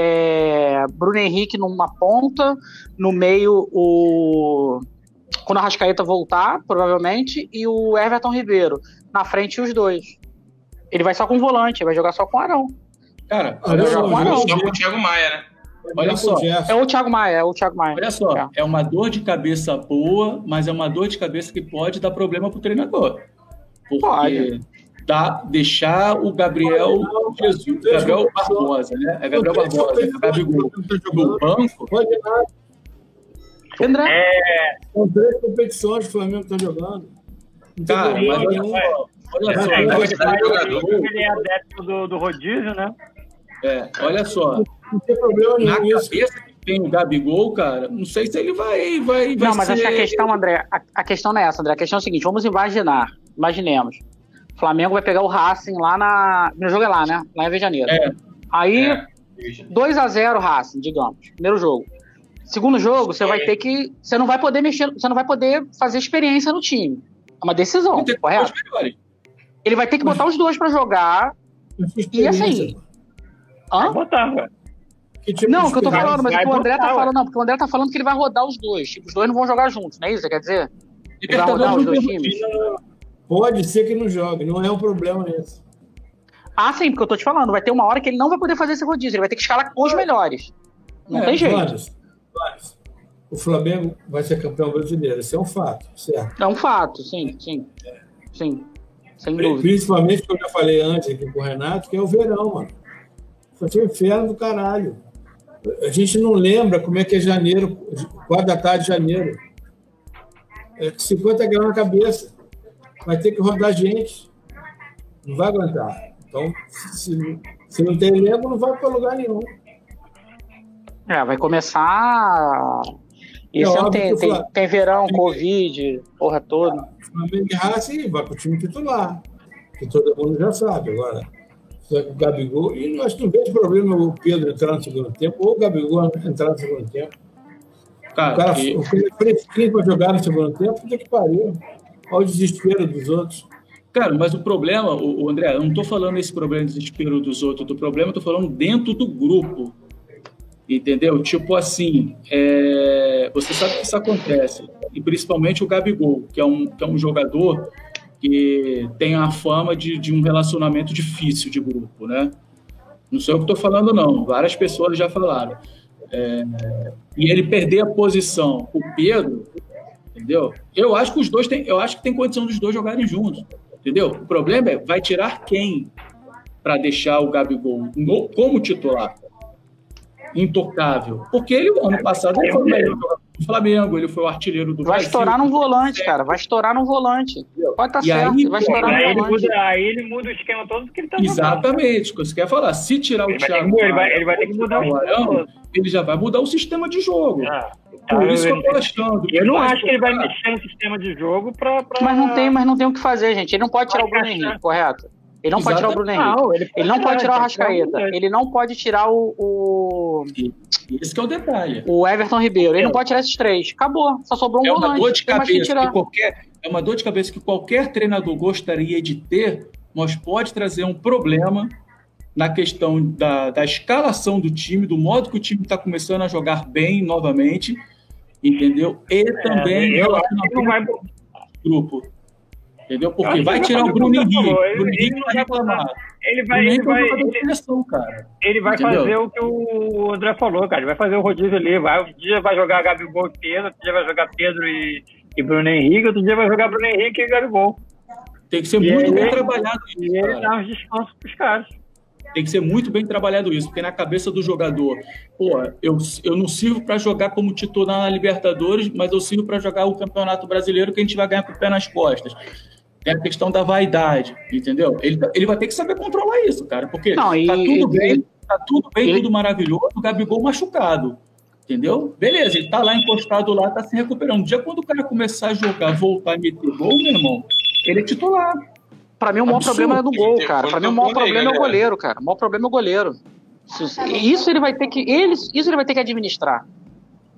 É, Bruno Henrique numa ponta. No meio, o. Quando a Rascaeta voltar, provavelmente, e o Everton Ribeiro. na frente os dois. Ele vai só com o volante, vai jogar só com o Arão. Cara, olha olha só, só, Arão. Só com o Thiago Maia, né? Olha só. É o Thiago Maia, é o Thiago Maia. Olha só, é. é uma dor de cabeça boa, mas é uma dor de cabeça que pode dar problema pro treinador. Porque Pode. Dá, deixar o Gabriel Jesus, Gabriel Barbosa, né? É Gabriel Barbosa, é Gabigol no banco. Pode nada. André? É, São três competições que o Flamengo está jogando. Não tem Cara, problema mas olha nenhum. só, olha é, só, é, olha vai dar jogador. ele é adepto do, do rodízio, né? É, olha só, Não tem problema na nenhum isso. cabeça que tem o Gabigol, cara, não sei se ele vai, vai, vai Não, mas ser... acho que a questão, André, a, a questão não é essa, André. A questão é o seguinte, vamos imaginar, imaginemos. O Flamengo vai pegar o Racing lá na... No jogo é lá, né? Lá em Rio de Janeiro. É. Aí, É. dois a zero Racing, digamos. Primeiro jogo. Segundo jogo, você vai ter que... Você não vai poder mexer... Você não vai poder fazer experiência no time. É uma decisão, Não tem correto? os melhores. Ele vai ter que botar os dois pra jogar. E assim... Hã? Botar, velho. Que tipo Não, de o que eu tô experiência? falando, mas o vai que o André tá botar, ué. falando, não, porque o André tá falando que ele vai rodar os dois. Tipo, os dois não vão jogar juntos, não é isso? Você quer dizer? Ele vai rodar os dois times? Pode ser que não jogue, não é um problema nisso. Ah, sim, porque eu tô te falando, vai ter uma hora que ele não vai poder fazer esse rodízio, ele vai ter que escalar com os melhores. Não É, tem jeito. Vandes, Vandes, o Flamengo vai ser campeão brasileiro, isso é um fato, certo? É um fato, sim, sim. Sim, sem Pri- dúvida. Principalmente, como eu já falei antes aqui com o Renato, que é o verão, mano. Vai ser um inferno do caralho. A gente não lembra como é que é janeiro, quatro da tarde de janeiro. É cinquenta graus na cabeça. Vai ter que rodar gente. Não vai aguentar. Então, se, se não tem elenco, não vai para lugar nenhum. É, vai começar. Esse É ano óbvio tem, que o tem, Fla- tem verão, Covid, porra toda. Flamengo e Racing vai para o time titular, que todo mundo já sabe. Agora, só que o Gabigol, e nós não vejo problema o Pedro entrar no segundo tempo, ou o Gabigol entrar no segundo tempo. Cara, O cara, e- o cara é fresquinho para jogar no segundo tempo, puta que pariu. Olha o desespero dos outros. Cara, mas o problema, o, o André, eu não tô falando esse problema de desespero dos outros, do problema eu tô falando dentro do grupo. Entendeu? Tipo assim, é, você sabe que isso acontece. E principalmente o Gabigol, que é um, que é um jogador que tem a fama de, de um relacionamento difícil de grupo, né? Não sei o que estou falando, não. Várias pessoas já falaram. É, e ele perder a posição, o Pedro, entendeu? Eu acho que os dois têm, eu acho que tem condição dos dois jogarem juntos, entendeu? O problema é, vai tirar quem para deixar o Gabigol no, como titular? Intocável. Porque ele, ano passado, ele foi o melhor jogador do Flamengo, ele foi o artilheiro do Vai Brasil. estourar num volante, cara. Vai estourar num volante. Pode estar E certo, aí, vai pô, estourar Aí num ele, volante. muda, aí ele muda o esquema todo que ele tá jogando. Exatamente, o que você quer falar. Se tirar o Ele vai, ter Thiago que, ele, vai, Maia, ele vai ter que mudar o o esquema Arão, todo. ele já vai mudar o sistema de jogo. Ah, Por isso que eu eu, tô achando. eu não acho que ele vai jogar. mexer no sistema de jogo pra... pra... Mas não tem, mas não tem o que fazer, gente. Ele não pode tirar o Bruno Henrique, correto? Ele não pode tirar o Bruno Henrique. Não, ele, Ele não pode tirar o ele Arrascaeta. Ele não pode tirar o, o, Esse que é o detalhe. o Everton Ribeiro. Ele não pode tirar esses três. Acabou. Só sobrou um É uma volante. dor de Tem mais que cabeça tirar. que qualquer, é uma dor de cabeça que qualquer treinador gostaria de ter, mas pode trazer um problema na questão da, da escalação do time, do modo que o time está começando a jogar bem novamente, entendeu? E também É, eu acho que não vai... do grupo. Entendeu? Eu Porque acho vai que tirar vai o Bruno fazer o que Henrique. você falou. O Bruno Ele- Henrique ele vai não reclamar. Ele O vai, Bruno ele Henrique é um vai, jogador de ele, seleção, cara. ele vai Entendeu? fazer o que o André falou, cara. Ele vai fazer o rodízio ali. Vai, um dia vai jogar Gabigol e Pedro, outro dia vai jogar Pedro e, e Bruno Henrique, outro dia vai jogar Bruno Henrique e Gabigol. Tem que ser E muito ele- bem trabalhado isso, E ele cara. dá uns descansos pros caras. Tem que ser muito bem trabalhado isso, porque na cabeça do jogador, pô, eu, eu não sirvo para jogar como titular na Libertadores, mas eu sirvo para jogar o Campeonato Brasileiro que a gente vai ganhar com o pé nas costas. Tem a questão da vaidade, entendeu? Ele, ele vai ter que saber controlar isso, cara, porque Não, e- tá tudo e- bem, tá tudo bem, e- tudo maravilhoso, o Gabigol machucado, entendeu? Beleza, ele tá lá encostado lá, tá se recuperando. Um dia quando o cara começar a jogar, voltar a meter gol, meu irmão, ele é titular. Pra mim, o maior Absurdo. problema é do gol, Tem cara. Pra mim, o quanto maior gol aí, problema é o galera? goleiro, cara. O maior problema é o goleiro. Isso, isso ele vai ter que. Ele, isso ele vai ter que administrar.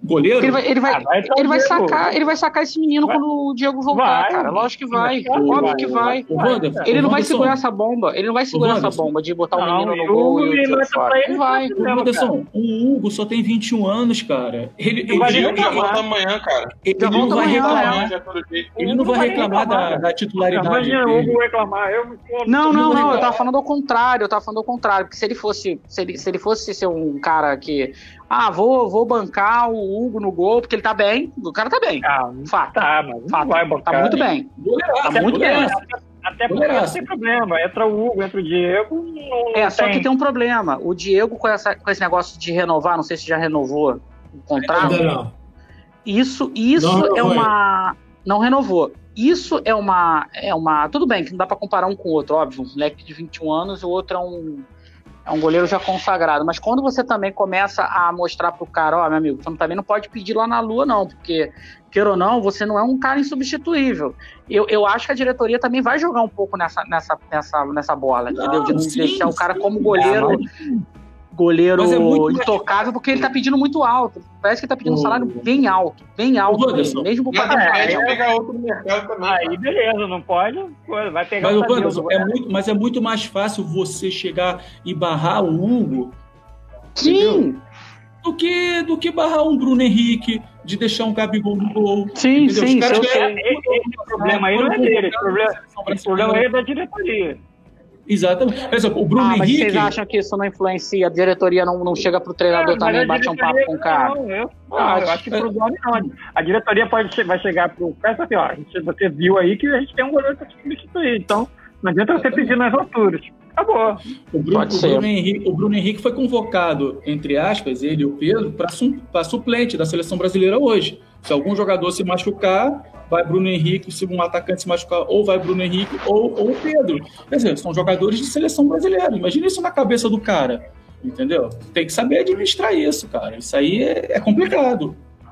Goleiro? Ele vai, ele vai, Ah, vai entrar ele o vai Diego. sacar, ele vai sacar esse menino Vai. quando o Diego voltar, Vai. cara. Lógico que vai. Vai. Óbvio que vai. Ô, Wanderson, Ele não ô, vai Wanderson, segurar essa bomba. Ele não vai segurar essa Wanderson. bomba de botar o Não, menino no e o gol e o Hugo Diego vai fora. pra ele, Não vai. não Ô, Wanderson, o Hugo só tem vinte e um anos, cara. Ele, ele, vai O Diego nem já reclamar. volta amanhã, cara. ele Já não volta vai amanhã, reclamar. né? Já todo jeito. Ele não vai reclamar da, da titularidade Imagina o dele. Hugo reclamar. Eu, pô, Não, não, não, eu vai. tava falando ao contrário, eu tava falando ao contrário, porque se ele fosse, se ele, se ele fosse ser um cara que, ah, vou, vou bancar o Hugo no gol, porque ele tá bem, o cara tá bem, Ah, fato, tá, mas não fato, vai bancar. tá muito bem, Goleiraço, tá muito bem. goleiraço. Até porque Goleiraço. não tem problema. Entra o Hugo, entra o Diego. Não, É, não só tem. que tem um problema, o Diego com, essa, com esse negócio de renovar, não sei se já renovou o contrato, Ainda não. isso, isso Não é renovou uma... Não renovou. Isso é uma, é uma... Tudo bem que não dá pra comparar um com o outro, óbvio. Um moleque de vinte e um anos e o outro é um, é um goleiro já consagrado. Mas quando você também começa a mostrar pro cara, ó, meu amigo, você também não pode pedir lá na lua, não. Porque, queira ou não, você não é um cara insubstituível. Eu, eu acho que a diretoria também vai jogar um pouco nessa, nessa, nessa, nessa bola, Não, entendeu? De não sim, deixar o cara sim. como goleiro... Ah, Goleiro Mas é muito mais- intocável, porque ele tá pedindo muito alto. Parece que ele tá pedindo um O- salário bem alto, bem alto Wanderson, mesmo, mesmo Mas pra não É, pede é. pegar outro mercado também. Aí, cara. beleza, não pode. pô, Vai pegar Mas, o o Tadeu Wanderson, do é Goiás. muito, mas é muito mais fácil você chegar e barrar o Hugo Sim, do que, do que barrar um Bruno Henrique, de deixar um Gabigol no gol. sim, Entendeu? Os sim. caras eu já- sei. É, esse problema aí não é dele. Esse problema, esse problema aí é da diretoria. Exatamente. Por exemplo, o Bruno Ah, mas Henrique. vocês acham que isso não influencia? A diretoria não, não chega pro treinador É, também e mas a bate um papo diretoria- com o cara? Não, eu, não, Ah, eu acho que é- pro nome não. A diretoria pode che- vai chegar pro cara e falar assim, ó, a gente- você viu aí que a gente tem um goleiro pra substituir, então não adianta você pedir nas alturas. Acabou. O Bruno, Pode o, ser. Bruno Henrique, o Bruno Henrique foi convocado, entre aspas, ele e o Pedro, para suplente da seleção brasileira hoje. Se algum jogador se machucar, vai Bruno Henrique, se um atacante se machucar, ou vai Bruno Henrique ou, ou o Pedro. Quer dizer, são jogadores de seleção brasileira. Imagina isso na cabeça do cara, entendeu? Tem que saber administrar isso, cara. Isso aí é, é complicado.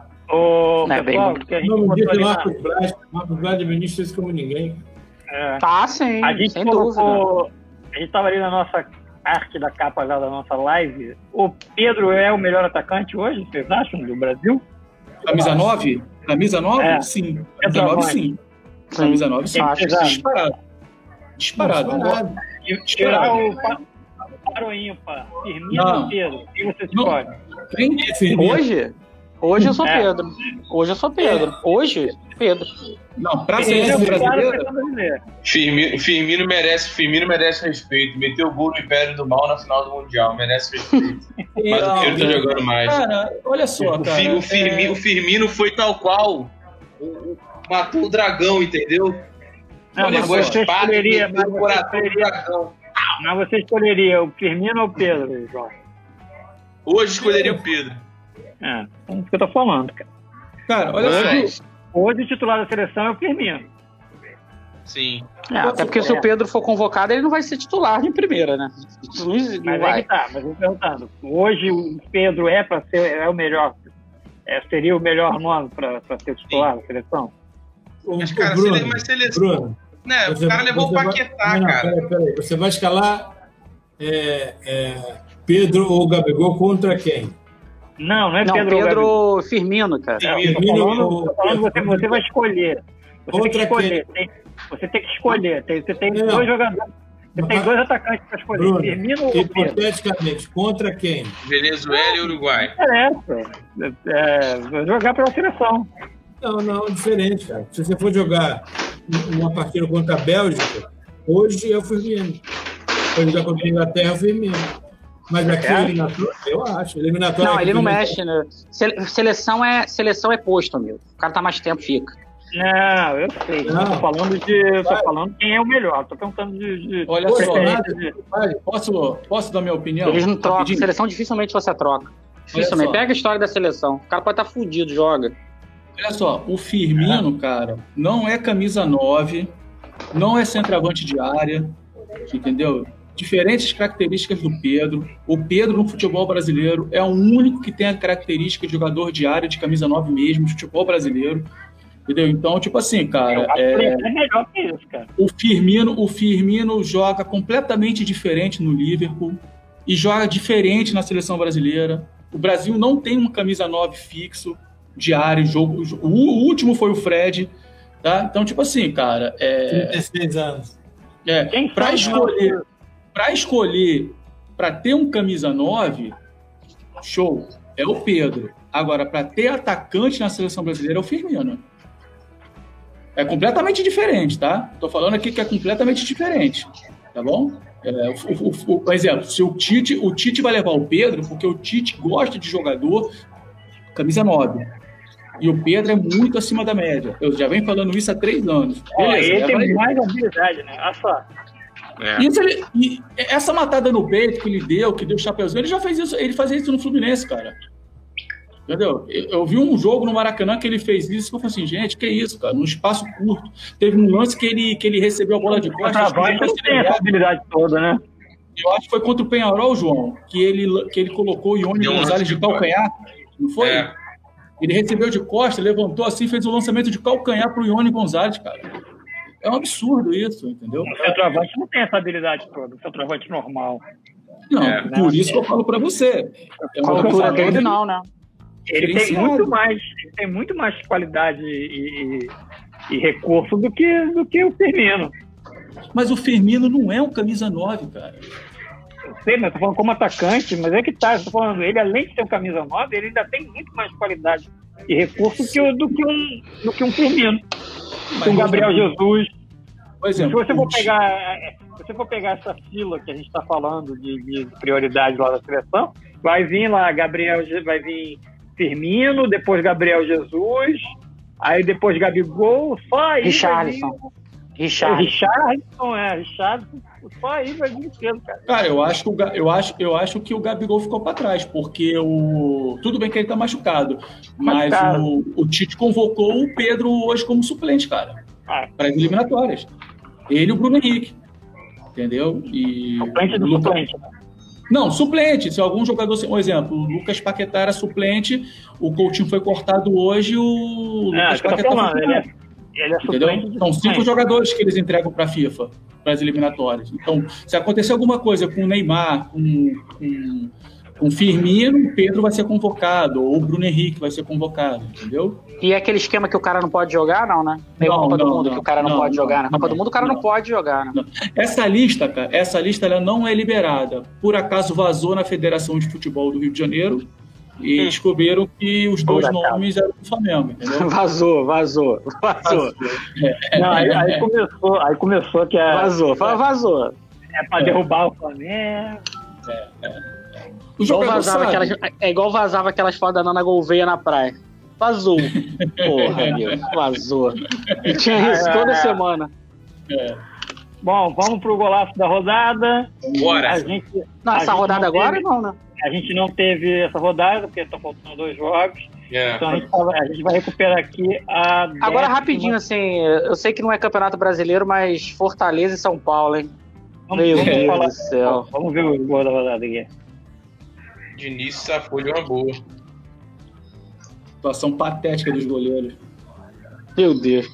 Ô, Não é pessoal, bem- que a gente Não, botou dia ali na- Marcos Braz, Marcos Braz administra isso como ninguém. é, Tá, sim, a gente sem dúvida. colocou, a gente tava ali na nossa arte da capa lá da nossa live. O Pedro é o melhor atacante hoje, vocês acham, do Brasil? Camisa nove? Camisa nove? É. Sim. Camisa nove, sim. Camisa nove, sim. Acho que Exato. Disparado. Disparado. Disparado. E tirar o pa- para o ímpar, Firmino Não. ou Pedro? Quem você Não. escolhe? Quem? Firmino. Hoje? Hoje eu sou É. Pedro. Hoje eu sou Pedro. Hoje, Pedro. Não, pra Ele é seleção o cara da brasileira, seleção brasileira. Firmino, Firmino, merece, Firmino merece respeito. Meteu o gol no Império do Mal na final do Mundial. Merece respeito. Mas o Pedro tá jogando mais. Cara, olha só, O, cara. Fi- o Firmino, é- o Firmino foi tal qual. O- o- Matou o dragão, entendeu? Não, mas Levou a você espada e escolheria, meteu mas o você coração do escolheria, dragão. mas você escolheria o Firmino ou o Pedro, João? Hoje escolheria o Pedro. É, é isso que eu tô falando, cara. Cara, olha Mas, só. Hoje o titular da seleção é o Firmino. sim. É, até porque se o Pedro for convocado, ele não vai ser titular de primeira, né? Isso não, não Mas vai. aí que tá, mas eu tô perguntando. Hoje o Pedro é para ser é o melhor, é, seria o melhor nome para ser titular da seleção? O, Mas, o cara, Bruno, sele- mas seleção- Bruno, Né, você- o cara levou o você vai- Paquetá, não, cara. Peraí, peraí. Você vai escalar é, é, Pedro ou Gabigol contra quem? Não, não é Não, Pedro. Pedro Firmino, cara. Sim. É, eu tô Firmino falando, ou- tô falando você, você vai escolher. Você tem que Contra escolher. Tem- você tem que escolher. Tem, você tem Não. dois jogadores. Você tem Mas- dois atacantes para escolher. Bruno, Firmino ou Pedro? hipoteticamente, contra quem? Venezuela e Uruguai. Interessa. É, vou jogar pela seleção. Não, não, diferente, cara. Se você for jogar uma partida contra a Bélgica, hoje é o Firmino. Vai jogar contra a Inglaterra, é o Firmino. Mas aqui É? eliminatório, eu acho. Eliminatório Não, ele não Firmino- mexe, né? Sele- Seleção é, seleção é posto, amigo. O cara tá mais tempo, fica. Não, eu sei. Não. Eu tô falando de. Eu tô falando quem é o melhor. Tô perguntando de. de Olha Poxa, só. preferência de- Vai, Posso, posso dar minha opinião? Eles não trocam. Rapidinho? Seleção dificilmente você troca. Dificilmente. só. Pega a história da seleção. O cara pode estar fudido, joga. Olha só, o Firmino, cara, não é camisa nove, não é centroavante de área, entendeu? Diferentes características do Pedro. O Pedro, no futebol brasileiro, é o único que tem a característica de jogador de área, de camisa nove mesmo, no futebol brasileiro. Entendeu? Então, tipo assim, cara, Eu acho que é, ele é melhor que isso, cara. o Firmino, o Firmino joga completamente diferente no Liverpool e joga diferente na seleção brasileira. O Brasil não tem uma camisa nove fixo, diário, jogo. O, o último foi o Fred, tá? Então, tipo assim, cara. É, trinta e seis anos. É, Quem pra sabe, escolher, pra escolher, pra ter um camisa nove, show, é o Pedro. Agora, pra ter atacante na seleção brasileira é o Firmino. É completamente diferente, tá? Tô falando aqui que é completamente diferente, tá bom? É, o, o, o, por exemplo, se o Tite, o Tite vai levar o Pedro, porque o Tite gosta de jogador camisa nove. E o Pedro é muito acima da média. Eu já venho falando isso há três anos. Beleza, ele tem ele. mais habilidade, né? Olha só. É. Isso ele, e essa matada no peito que ele deu, que deu o chapeuzinho, ele já fez isso, ele fazia isso no Fluminense, cara. Entendeu? Eu, eu vi um jogo no Maracanã que ele fez isso, que eu falei assim, gente, que isso, cara, num espaço curto. Teve um lance que ele, que ele recebeu a bola de costas. Contra a não tem essa habilidade toda, né? Eu acho que foi contra o Penharol, João, que ele, que ele colocou o Ione Gonzalez de calcanhar, não foi? É. Ele recebeu de costas, levantou assim, fez um lançamento de calcanhar pro Ione Gonzalez, cara. É um absurdo isso, entendeu? O centroavante não tem essa habilidade toda, o centroavante normal. Não, É, por isso que eu falo pra você. É Com a altura dele, não, né? Ele tem Diferenciado. muito mais, ele tem muito mais qualidade e, e, e recurso do que, do que o Firmino. Mas o Firmino não é um camisa nove, cara. Eu sei, mas eu tô falando como atacante, mas é que tá, eu tô falando, ele além de ter um camisa nove, ele ainda tem muito mais qualidade e recurso que, o- do, que um, do que um Firmino. Mas um Gabriel Jesus. Por Se exemplo, você for o Ti- pegar, se você for pegar essa fila que a gente está falando de, de prioridade lá da seleção, vai vir lá Gabriel, Je- vai vir Firmino, depois Gabriel Jesus, aí depois Gabigol, só aí Richarlison. vai vir Richard. Richarlison, é, Richarlison, só aí vai vir cedo, cara. Cara, eu acho, que o, Ga- eu, acho, eu acho que o Gabigol ficou para trás, porque o. Tudo bem que ele tá machucado, mas Machucado. o, o Tite convocou o Pedro hoje como suplente, cara, Ah, para as eliminatórias. Ele e o Bruno Henrique. Entendeu? E. suplente do o Luca- suplente. Não, suplente. Se algum jogador. Um exemplo, o Lucas Paquetá era suplente, o Coutinho foi cortado hoje, o É, Lucas que eu tô Paquetá foi falando, ele é, suplente. ele é Entendeu? suplente de São cinco suplente. jogadores que eles entregam para a FIFA, para as eliminatórias. Então, se acontecer alguma coisa com o Neymar, com, com, com o Firmino, o Pedro vai ser convocado, ou o Bruno Henrique vai ser convocado, entendeu? E é aquele esquema que o cara não pode jogar, não, né? Tem Não, Copa do não, Mundo não, que o cara não, não, pode não, jogar. Na Copa não, do Mundo o cara não, não. pode jogar, né? Essa lista, cara, essa lista ela não é liberada. Por acaso vazou na Federação de Futebol do Rio de Janeiro e Hum. descobriram que os dois Por acaso. nomes eram do Flamengo, entendeu? Vazou, vazou, vazou, Não, aí, aí começou, aí começou que é, vazou, fala vazou. é para derrubar o Flamengo. O Igual jogador vazava sabe. aquelas, é igual vazava aquelas fotos da Nana Gouveia na praia. Vazou. Porra, meu, vazou. E tinha isso toda semana. Bom, vamos pro golaço da rodada. Bora. A gente, Não, a essa gente rodada não agora teve- não, né? A gente não teve essa rodada, porque estão faltando dois jogos. É. Então a gente, tava- a gente vai recuperar aqui a. Agora, décima- rapidinho, assim, eu sei que não é Campeonato Brasileiro, mas Fortaleza e São Paulo, hein? Vamos, Meu vamos Deus falar- do céu. Vamos ver o gol da rodada aqui. De início, essa folha é uma boa. Situação patética dos goleiros. Meu Deus.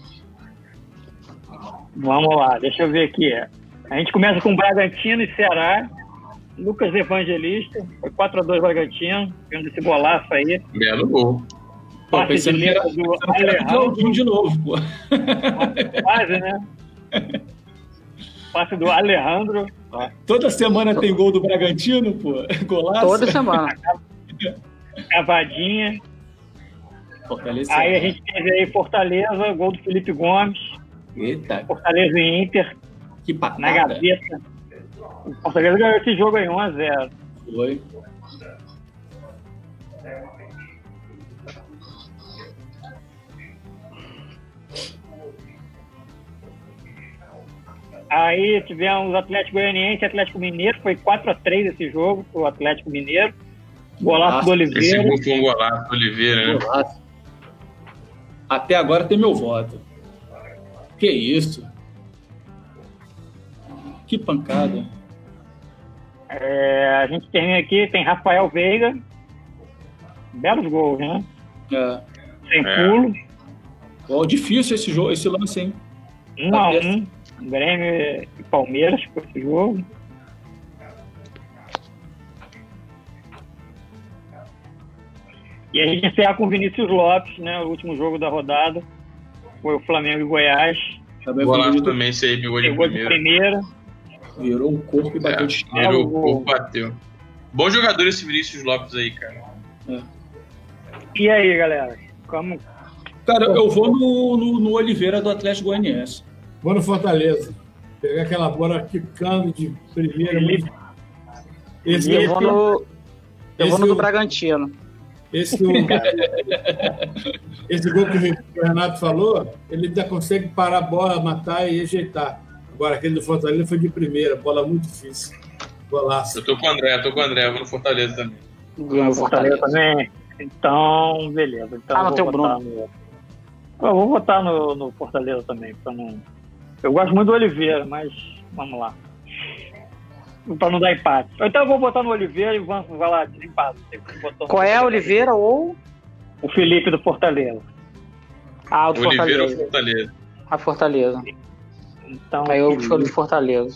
Vamos lá, deixa eu ver aqui. A gente começa com Bragantino e Ceará. Lucas Evangelista, foi quatro a dois Bragantino, vendo esse golaço aí. Belo gol. Pô, Passe de pensando que era, letra do pensando que era Alejandro, Claudinho de novo, pô. quase, né? Passe do Alejandro, Toda semana tem gol do Bragantino, pô. Golaço. Toda semana. cavadinha. Fortaleza. Aí a gente teve aí Fortaleza, gol do Felipe Gomes, Eita, Fortaleza e Inter, que na patada. gaveta. O Fortaleza ganhou esse jogo aí, um a zero. Foi. Aí tivemos Atlético Goianiense e Atlético Mineiro, foi quatro a três esse jogo pro Atlético Mineiro. Golaço do Nossa, Esse Oliveira. gol foi um golaço do Oliveira, né? Golaço. Até agora tem meu voto. Que isso? Que pancada. É, a gente termina aqui, tem Rafael Veiga. Belos gols, né? É. Sem É. pulo. Ó, difícil esse jogo, esse lance, hein? Um a um. Grêmio e Palmeiras por esse jogo. E a gente encerra com o Vinícius Lopes, né? O último jogo da rodada. Foi o Flamengo e Goiás. Também Golaço também, esse aí pegou de Pegou de primeira. primeira. Virou o corpo e bateu É, de esquerda. virou o corpo e bateu. Bom jogador esse Vinícius Lopes aí, cara. É. E aí, galera? Como... Cara, eu vou no, no, no Oliveira do Atlético Goianiense. Vou no Fortaleza. Pegar aquela bola quicando de primeira. Felipe. Esse Eu vou no, eu vou no do o- Bragantino. Esse, que o- esse gol que o Renato falou, ele ainda consegue parar a bola, matar e rejeitar. Agora, aquele do Fortaleza foi de primeira, bola muito difícil. Golaço. Eu tô com o André, eu tô com o André, eu vou no Fortaleza também. Ganhou o Fortaleza Fortaleza. também? Então, beleza. Então Ah, eu não vou tem o votar no... Eu vou votar no, no Fortaleza também, pra não... Eu gosto muito do Oliveira, mas vamos lá. Pra não dar empate. Então eu vou votar no Oliveira e vamos, vai lá, desempate. Qual é, Oliveira ou... O Felipe do Fortaleza. Ah, o do Oliveira ou Fortaleza. Fortaleza? A Fortaleza. Então, Aí eu escolhi Fortaleza.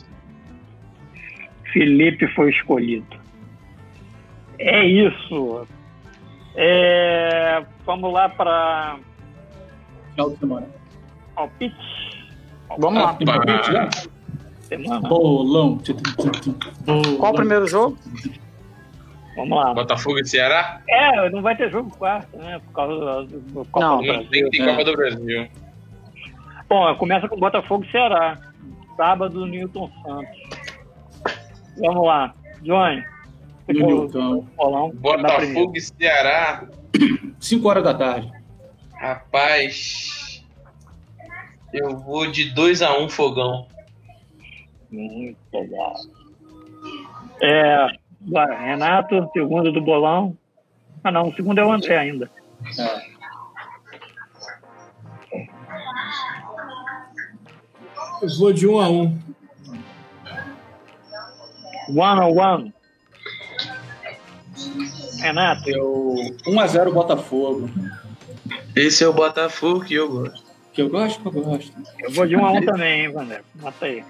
Felipe foi escolhido. É isso. É, vamos lá para Final de semana. palpite. Vamos lá. Tem palpite já? Semana. Bolão. Qual o primeiro jogo? Vamos lá. Botafogo e Ceará? É, não vai ter jogo quarto, né? Por causa do, do Copa Não. do Não Brasil. tem, tem Copa do Brasil. Bom, começa com Botafogo e Ceará. Sábado, Newton Santos. Vamos lá. Johnny. No Newton. Bolão. Botafogo e Ceará. cinco horas da tarde. Rapaz, eu vou de dois a um Fogão. Muito legal. É, agora, Renato, segundo do bolão. Ah, não, o segundo é o André ainda. É. Eu vou de um a um. One on one. Renato, Eu... um a zero Botafogo. Esse é o Botafogo que eu gosto. Que eu gosto, que eu gosto. eu vou de um a um também, hein, Vander? Mata aí.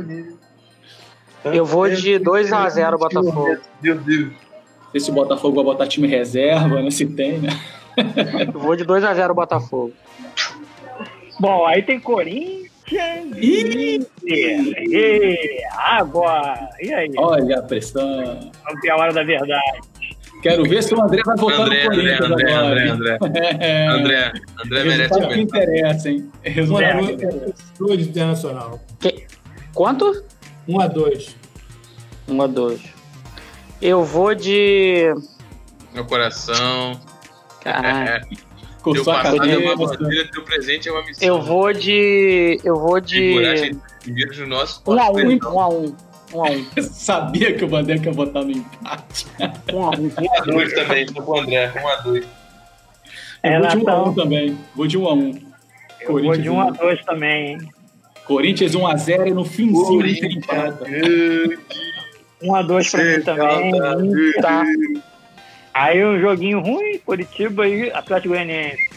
Eu vou de dois a zero Botafogo. Meu Deus. Esse Botafogo vai botar time reserva, né? Se tem, né? Eu vou de dois a zero Botafogo. Bom, aí tem Corinthians. Ih! E agora? E aí? Olha a pressão. Vamos ver a hora da verdade. Quero ver se o André vai votar André, no André, Corinthians André, agora. André, hein? André. É. André, André merece Resultado que mesmo. interessa, hein? um a Resultado que É. interessa. dois de Internacional. Que- Quanto? um a dois. Um a dois. Eu vou de... Meu coração. Caralho. É, Com teu sua passado é uma cabeça. bandeira, teu presente é uma missão. Eu vou de... Eu vou Segurar de... gente vírus no nosso Um a um, perdão. um a um. Um a um. Eu sabia que o Vandeco ia votar no empate. Um a um. um a dois também, tô com o André. um a dois. Eu vou de um a um Renatão, também. Vou de um a um. eu vou de um a dois também, hein? Corinthians um a zero e no finzinho ele empata. um a dois pra mim também. Tá. Aí um joguinho ruim, Curitiba e Atlético Goianiense.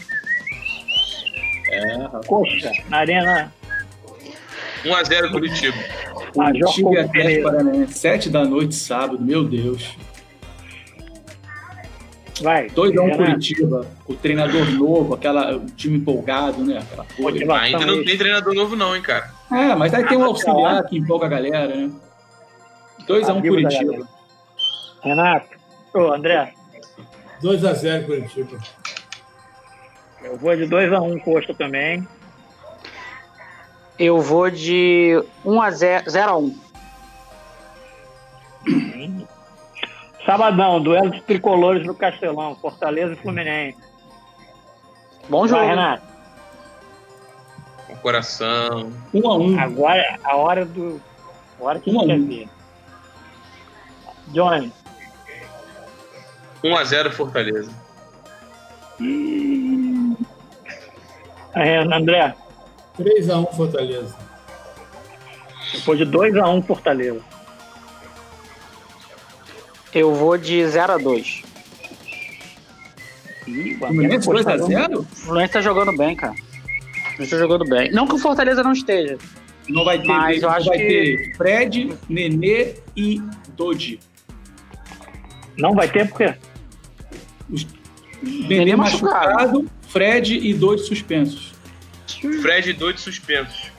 É, rapaz. Coxa, na Arena. um a zero Curitiba. Major Curitiba e Couto Atlético Pereira. Paranaense. Sete da noite, sábado. Meu Deus. Vai. dois a um Renato. Curitiba. O treinador novo, aquela, o time empolgado, né? Aquela coisa. Motivação Ainda não aí. tem treinador novo não, hein, cara. É, mas aí tem um auxiliar que empolga a galera, né? dois a um Amigo da Curitiba. galera. Renato. Ô, André. dois a zero Curitiba. Eu vou de dois a um Coxa também. Eu vou de um a zero, zero a um. Sabadão, duelo de tricolores no Castelão, Fortaleza e Fluminense. Bom jogo. Vai, Renato. Com coração. um a um. Agora é a hora do. A hora que a Um a gente quer um. ver. Johnny. um a zero Fortaleza. Aí, André. três a um Fortaleza. Depois de dois a um Fortaleza. Eu vou de zero a dois. Ih, o Fluminense dois a zero? O Fluminense tá jogando bem, cara. O Fluminense tá jogando bem. Não que o Fortaleza não esteja. Não vai ter, Mas eu não acho vai que- ter Fred, Nenê e Dodi. Não vai ter porque Nenê machucado, Fred e dois suspensos. Fred e dois suspensos.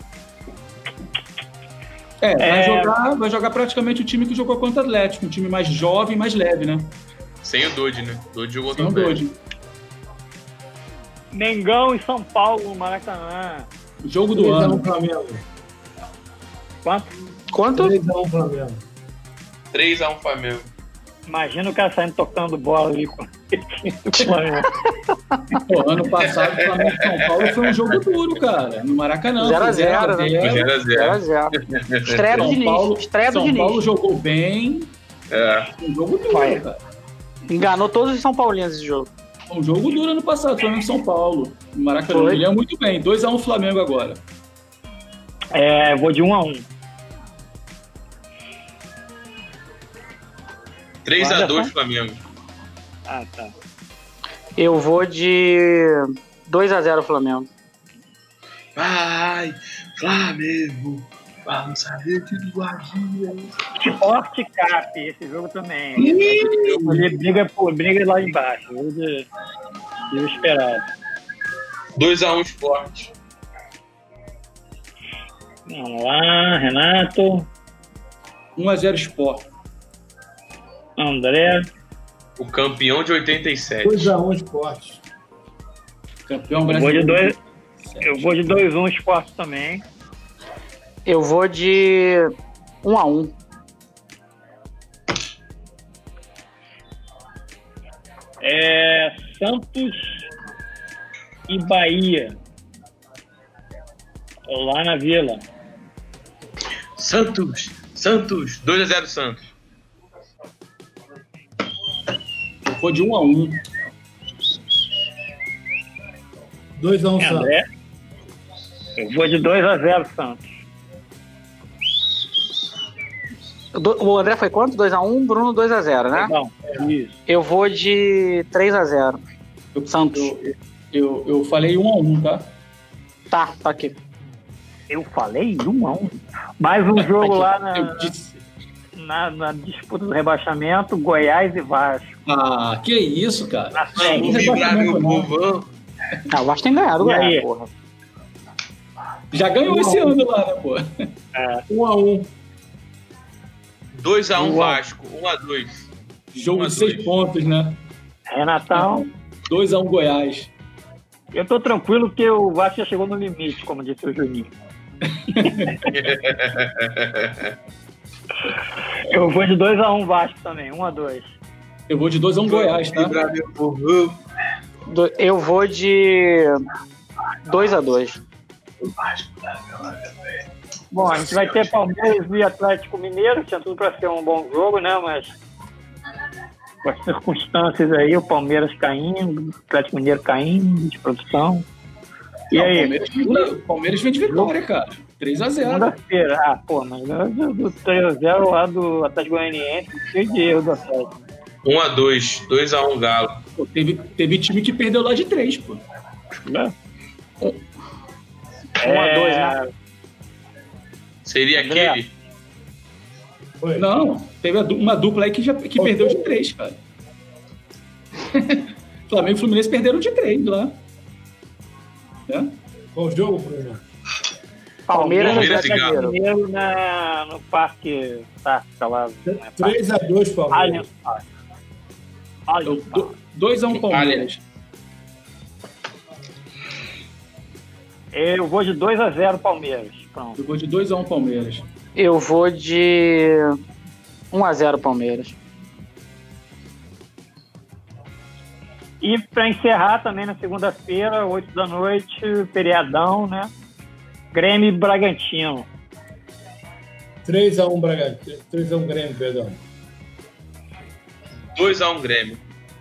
É, vai, É. Jogar, vai jogar praticamente o time que jogou contra o Atlético, um time mais jovem, mais leve, né? Sem o Dodge, né? Dodge jogou Sem o também. Dodge. Mengão e São Paulo no Maracanã. Jogo do três a um ano. Flamengo. Quanto? Quanto? três a um Flamengo. três a um Flamengo. Imagina o cara saindo tocando bola ali com o Flamengo. Pô, ano passado, o Flamengo e São Paulo foi um jogo duro, cara. No Maracanã. zero a foi zero, né? zero a zero. zero a zero. zero a zero. Estreia do São Diniz. Paulo, Estreia do São Diniz. Paulo jogou bem. É. Um jogo duro, Vai. cara. Enganou todos os São Paulinos esse jogo. Um jogo duro ano passado, Flamengo e São Paulo. No Maracanã. Foi. Ele é muito bem. dois a um Flamengo agora. É, vou de um a um. três a dois Anderson? Flamengo. Ah, tá. Eu vou de dois a zero Flamengo. Vai, Flamengo. Vamos saber que linguagem Forte Cap, esse jogo também. Ele briga, por, briga lá embaixo. Jogo de, de esperado. dois a um Sport. Vamos lá, Renato, um a zero Sport. André. O campeão de oitenta e sete. dois a um Sport. Campeão Eu vou de brasileiro. dois, eu vou de dois a um Esporte também. Eu vou de um a um. É, Santos e Bahia. Lá na Vila. Santos, Santos. dois a zero Santos. Eu vou de um a um. dois a um Santos. André. Eu vou de dois a zero Santos. Do- O André foi quanto? dois a um, Bruno dois a zero, né? Bom, isso. Eu vou de três a zero. Santos. Eu, eu, eu falei um a um, tá? Tá, tá aqui. Eu falei um a um. Mais um jogo lá na, Eu disse. na, na disputa do rebaixamento, Goiás e Vasco. Ah, que isso, cara. Na Vamos frente. vibrar, meu povão. Ah, o Vasco tem ganhado, E aí? ganhar, porra. Já ganhou esse ano lá, né, pô? um a um. dois a um Um a um. Vasco. um a dois. Jogo Um a de seis dois. pontos, né? Renatão. dois a um Goiás. Eu tô tranquilo que o Vasco já chegou no limite, como disse o Juninho. Eu vou de dois a um Vasco também, um a dois. Eu vou de dois a um Goiás, tá? Vibrar, meu povão. Do- Eu vou de dois a dois. Bom, a gente vai ter Palmeiras e Atlético Mineiro, tinha tudo para ser um bom jogo, né? Mas com as circunstâncias aí, o Palmeiras caindo, o Atlético Mineiro caindo de produção. E Não, aí? O Palmeiras, vem- o Palmeiras vem de vitória, cara. três a zero. Segunda-feira. Ah, pô, mas do, do três a zero lá do Atlético Goianiense, cheio de erro do Atlético. um a dois. dois a um Galo. Pô, teve, teve time que perdeu lá de três, pô. Né? um a dois, né? Seria André. aquele. Foi. Não, teve a du- uma dupla aí que, já, que perdeu de três, cara. Flamengo e Fluminense perderam de três lá. É? Qual o jogo, Bruno? Palmeiras e Palmeiras e Atlético Galo. Mineiro. Mineiro na, no Parque Tática lá. Né? três a dois Palmeiras. Allianz Parque. Allianz Eu- Parque. do- dois a um Palmeiras. Eu vou de dois a zero Palmeiras. Pronto. Eu vou de dois a um Palmeiras. Eu vou de um a zero Palmeiras. E para encerrar também na segunda-feira, oito da noite, feriadão, né? Grêmio e Bragantino. três a um Bragantino. três a um Grêmio, perdão. dois a um Grêmio.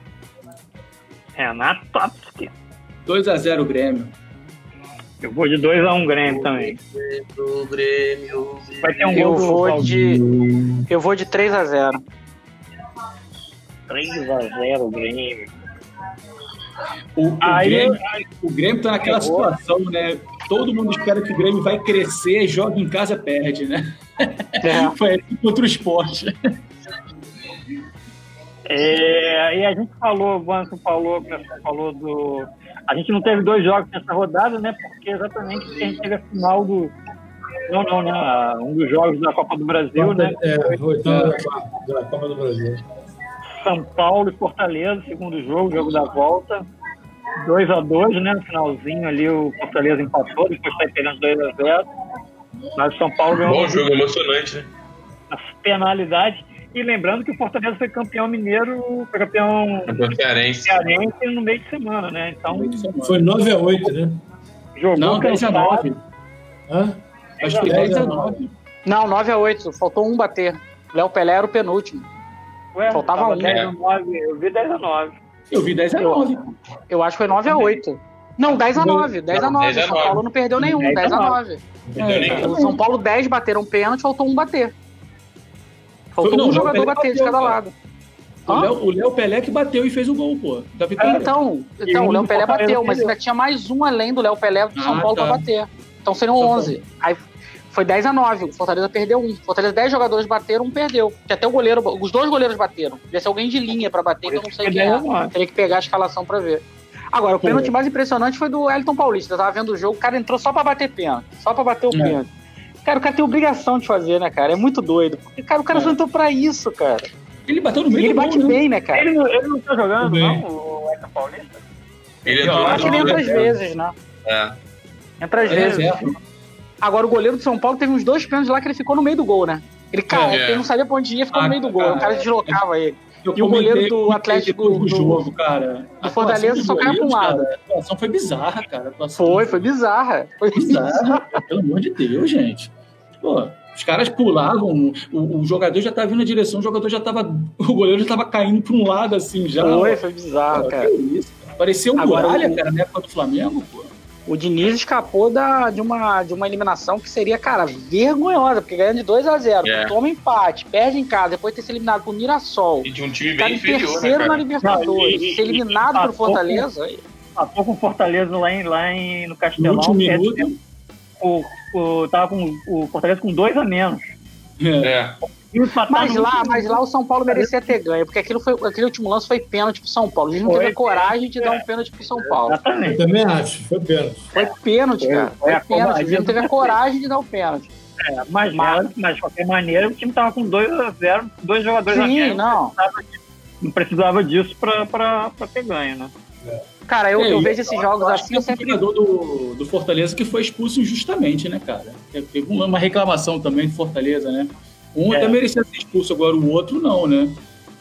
Renato Topski. dois a zero Grêmio. Eu vou de dois a um Grêmio também. Do Grêmio. Vai ter um Eu gol do vou Valdir. de eu vou de três a zero. três a zero Grêmio. O, o, Aí- Grêmio, o Grêmio tá naquela Errou. situação, né? Todo mundo espera que o Grêmio vai crescer, joga em casa, perde, né? É. Foi assim contra o esporte. É, e a gente falou, o Vanson falou, o pessoal falou do... A gente não teve dois jogos nessa rodada, né? Porque exatamente a gente teve a final do... Não, não, né? Um dos jogos da Copa do Brasil, né? É, foi da, da Copa do Brasil. São Paulo e Fortaleza, segundo jogo, jogo da volta. dois a dois, né? No finalzinho ali o Fortaleza empatou, depois sai perdendo dois a zero. Mas o São Paulo ganhou. Bom jogo, emocionante, né? As penalidades. E lembrando que o Fortaleza foi campeão mineiro, foi campeão, campeão cearense. cearense no meio de semana, né? Então. Foi nove a oito, né? Jogou não, dez a nove. Hã? Acho que dez a nove. Não, nove a oito. Faltou um bater. Léo Pelé era o penúltimo. Ué, faltava um. dez a nove. Eu vi dez a nove. Eu vi dez a nove. Eu acho que foi nove a oito. Não, dez a nove. dez a nove. O São Paulo não perdeu nenhum. dez a nove. É, o São Paulo dez bateram pênalti, faltou um bater. Faltou não, um jogador bater de cada cara. lado. O Léo Pelé que bateu e fez o gol, pô. Da vitória. Então, então o Léo Pelé bateu, mas ainda tinha mais um além do Léo Pelé do São ah, Paulo tá. pra bater. Então seriam São onze. Paulo. Aí foi dez a nove. O Fortaleza perdeu um. O Fortaleza, dez jogadores bateram, um perdeu. Que até o goleiro, os dois goleiros bateram. Devia ser alguém de linha pra bater, que eu não sei quem é. Teria que pegar a escalação pra ver. Agora, o pênalti mais impressionante foi do Elton Paulista. Eu tava vendo o jogo, o cara entrou só pra bater pênalti. Só pra bater o é. pênalti. Cara, o cara tem obrigação de fazer, né, cara? É muito doido. Porque, cara, o cara é. só entrou pra isso, cara. Ele bateu no meio e ele do bate gol, bem, né, cara? Ele não, ele não tá jogando, não, o Elton Paulista? Ele eu acho que ele entra às vezes, né? É. Entra às é, vezes. É. Agora, o goleiro do São Paulo teve uns dois pênaltis lá que ele ficou no meio do gol, né? Ele, cara, é. ele não sabia pra onde ia, ficou ah, no meio do gol. Cara, o cara deslocava ele. Eu e o goleiro do Atlético do, do jogo, cara. Do Fortaleza só caiu pra um lado. Cara, a atuação foi bizarra, cara. Foi, foi bizarra. Foi bizarra. Pelo amor de Deus, gente. Pô, os caras pulavam, o, o jogador já tava vindo na direção, o jogador já tava. O goleiro já tava caindo pra um lado, assim, já. Foi, foi bizarro, pô, cara. Que isso, cara. Parecia um Agora, muralha, o... cara, na época do Flamengo, pô. O Diniz escapou da, de, uma, de uma eliminação que seria, cara, vergonhosa, porque ganhando de dois a zero, é. toma empate, perde em casa, depois de ter sido eliminado por Mirassol. E de um time cara, bem inferior, terceiro né, na Libertadores, não, e, ser eliminado e, pelo Fortaleza. Passou com o Fortaleza lá, em, lá em, no Castelão. No último minuto. O, o, tava com o Fortaleza com dois a menos. É. Mas lá, mas lá o São Paulo merecia ter ganho, porque aquilo foi, aquele último lance foi pênalti pro São Paulo. Ele não teve a coragem de dar um pênalti pro São Paulo. Exatamente. Eu também acho, foi pênalti. Foi pênalti, cara. Foi, foi pênalti. Ele não teve a coragem de dar o pênalti. É, mas, mas, mas de qualquer maneira, o time tava com dois a zero, dois jogadores Sim, a menos. Não. Não precisava, não precisava disso pra, pra, pra ter ganho, né? É. Cara, eu, é, eu vejo esses eu jogos acho assim. Que eu sempre... O jogador do, do Fortaleza que foi expulso injustamente, né, cara? Teve uma reclamação também do Fortaleza, né? Um é. até merecia ser expulso, agora o outro não, né?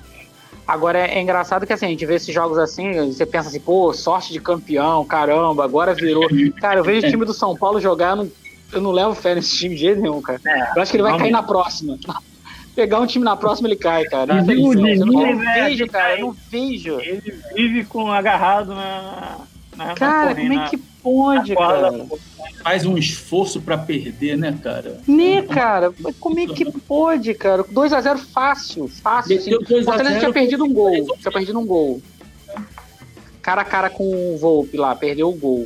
Agora é, é engraçado que assim, a gente vê esses jogos assim, você pensa assim, pô, sorte de campeão, caramba, agora virou. Cara, eu vejo o time do São Paulo jogar, eu não, eu não levo fé nesse time de jeito nenhum, cara. É, eu acho que ele vai cair na próxima. Pegar um time na próxima, ele cai, cara. Eu não, eu não vejo, cara, eu não vejo. Ele vive com agarrado na. na cara, na como é que pode, cara? Faz um esforço pra perder, né, cara? Né, cara? Como é que pode, cara? dois a zero fácil, fácil. Assim. O Fortaleza tinha perdido um gol. Tinha perdido um gol. Cara a cara com o Volpe lá, perdeu o gol.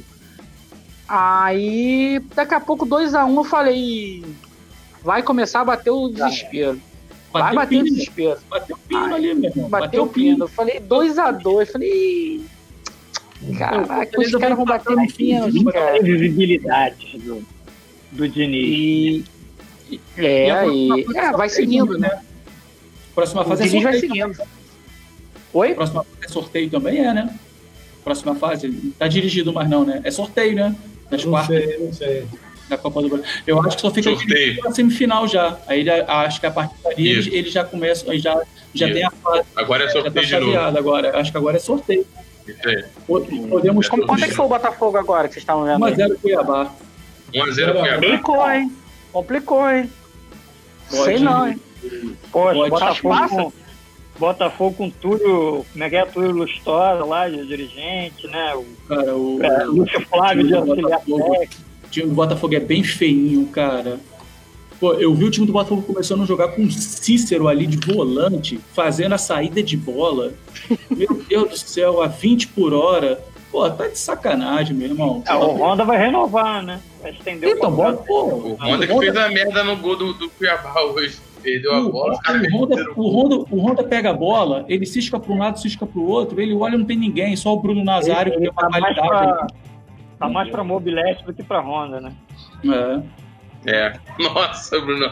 Aí, daqui a pouco, dois a um, eu falei, vai começar a bater o desespero. Vai bateu bater o desespero. Bateu o pino ali, meu irmão. Bateu o pino. Eu falei, dois a dois. Eu falei, caraca, os caras vão bater no pino, cara. Visibilidade do, do Diniz. E, é, e, e é, vai seguindo, né? Próxima fase o é Diniz sorteio. vai seguindo. Oi? Próxima fase é sorteio também, é, né? Próxima fase, tá dirigido, mas não, né? É sorteio, né? Das não quartas. Sei, não sei. Da Copa do Brasil. Eu acho que só fica na semifinal já. Aí ele, acho que a partir dali ele, ele já começa, ele já, já tem a fase. Agora é sorteio tá de novo. Agora. Acho que agora é sorteio. Podemos Como, quanto é que foi o Botafogo agora que vocês estavam vendo? um a zero Cuiabá. um a zero Cuiabá. Complicou, hein? Complicou, hein? Pode, sei não, hein? Poxa, Botafogo com, Botafogo com Túlio, como é que é? Túlio Lustosa lá, de dirigente, né? O, cara, o, é, o Lúcio Flávio de auxiliar técnico. O time do Botafogo é bem feinho, cara. Pô, eu vi o time do Botafogo começando a jogar com o Cícero ali de volante, fazendo a saída de bola. Meu Deus do céu, a vinte por hora. Pô, tá de sacanagem, meu irmão. É, o Honda vai renovar, né? Vai estender então, o contrato. Pô, o Honda que fez a merda no gol do, do Cuiabá hoje. perdeu a bola. O Honda, o, Honda, o Honda pega a bola, ele cisca para um lado, cisca para o outro, ele olha e não tem ninguém, só o Bruno Nazário Ele, ele que tem uma tá mais qualidade. pra, tá mais pra mobilete do que pra Honda, né? É. É. Nossa, Bruno.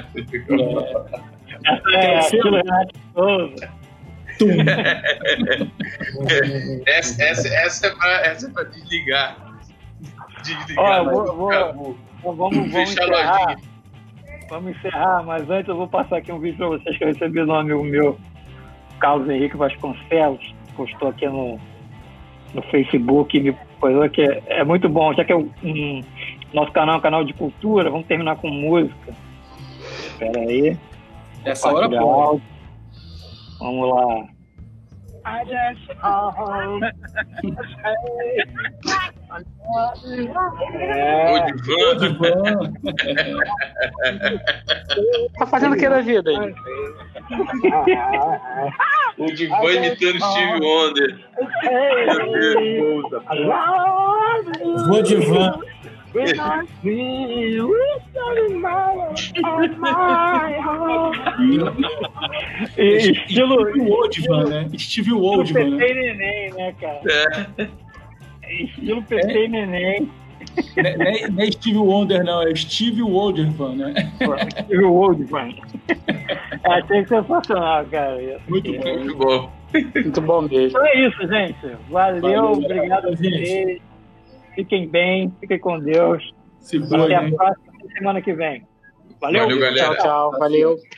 É, é aquilo, Renato Souza. essa, essa, essa, é pra, essa é pra desligar. Ó, Desligar. eu vou, vou, Acabou. então vamos, vamos Fecha a encerrar. lojinha. Vamos encerrar, mas antes eu vou passar aqui um vídeo para vocês que eu recebi de um amigo meu, Carlos Henrique Vasconcelos, postou aqui no, no Facebook e me coisou que é, é muito bom, já que é um, um, nosso canal é um canal de cultura, vamos terminar com música. Espera aí. Essa hora, pô. Vamos lá. I just é. O divã. Tá fazendo o que da vida aí? O divã imitando Steve Wonder. Meu Deus. Vou de van. Estilo Steve Oldman, né? Steve Oldman, né? P T e Neném, né, cara? É. Estilo P T e Neném. Não é, não é Steve Wonder, não, é Steve Wonderman, né? Steve Wonderman. Achei sensacional, cara. Muito é, bom. Muito bom. Muito bom mesmo. Então é isso, gente. Valeu, Valeu, obrigado a vocês. Fiquem bem, fiquem com Deus. Se Até foi, a né? próxima semana que vem. Valeu, Valeu, galera. Tchau, tchau. Valeu.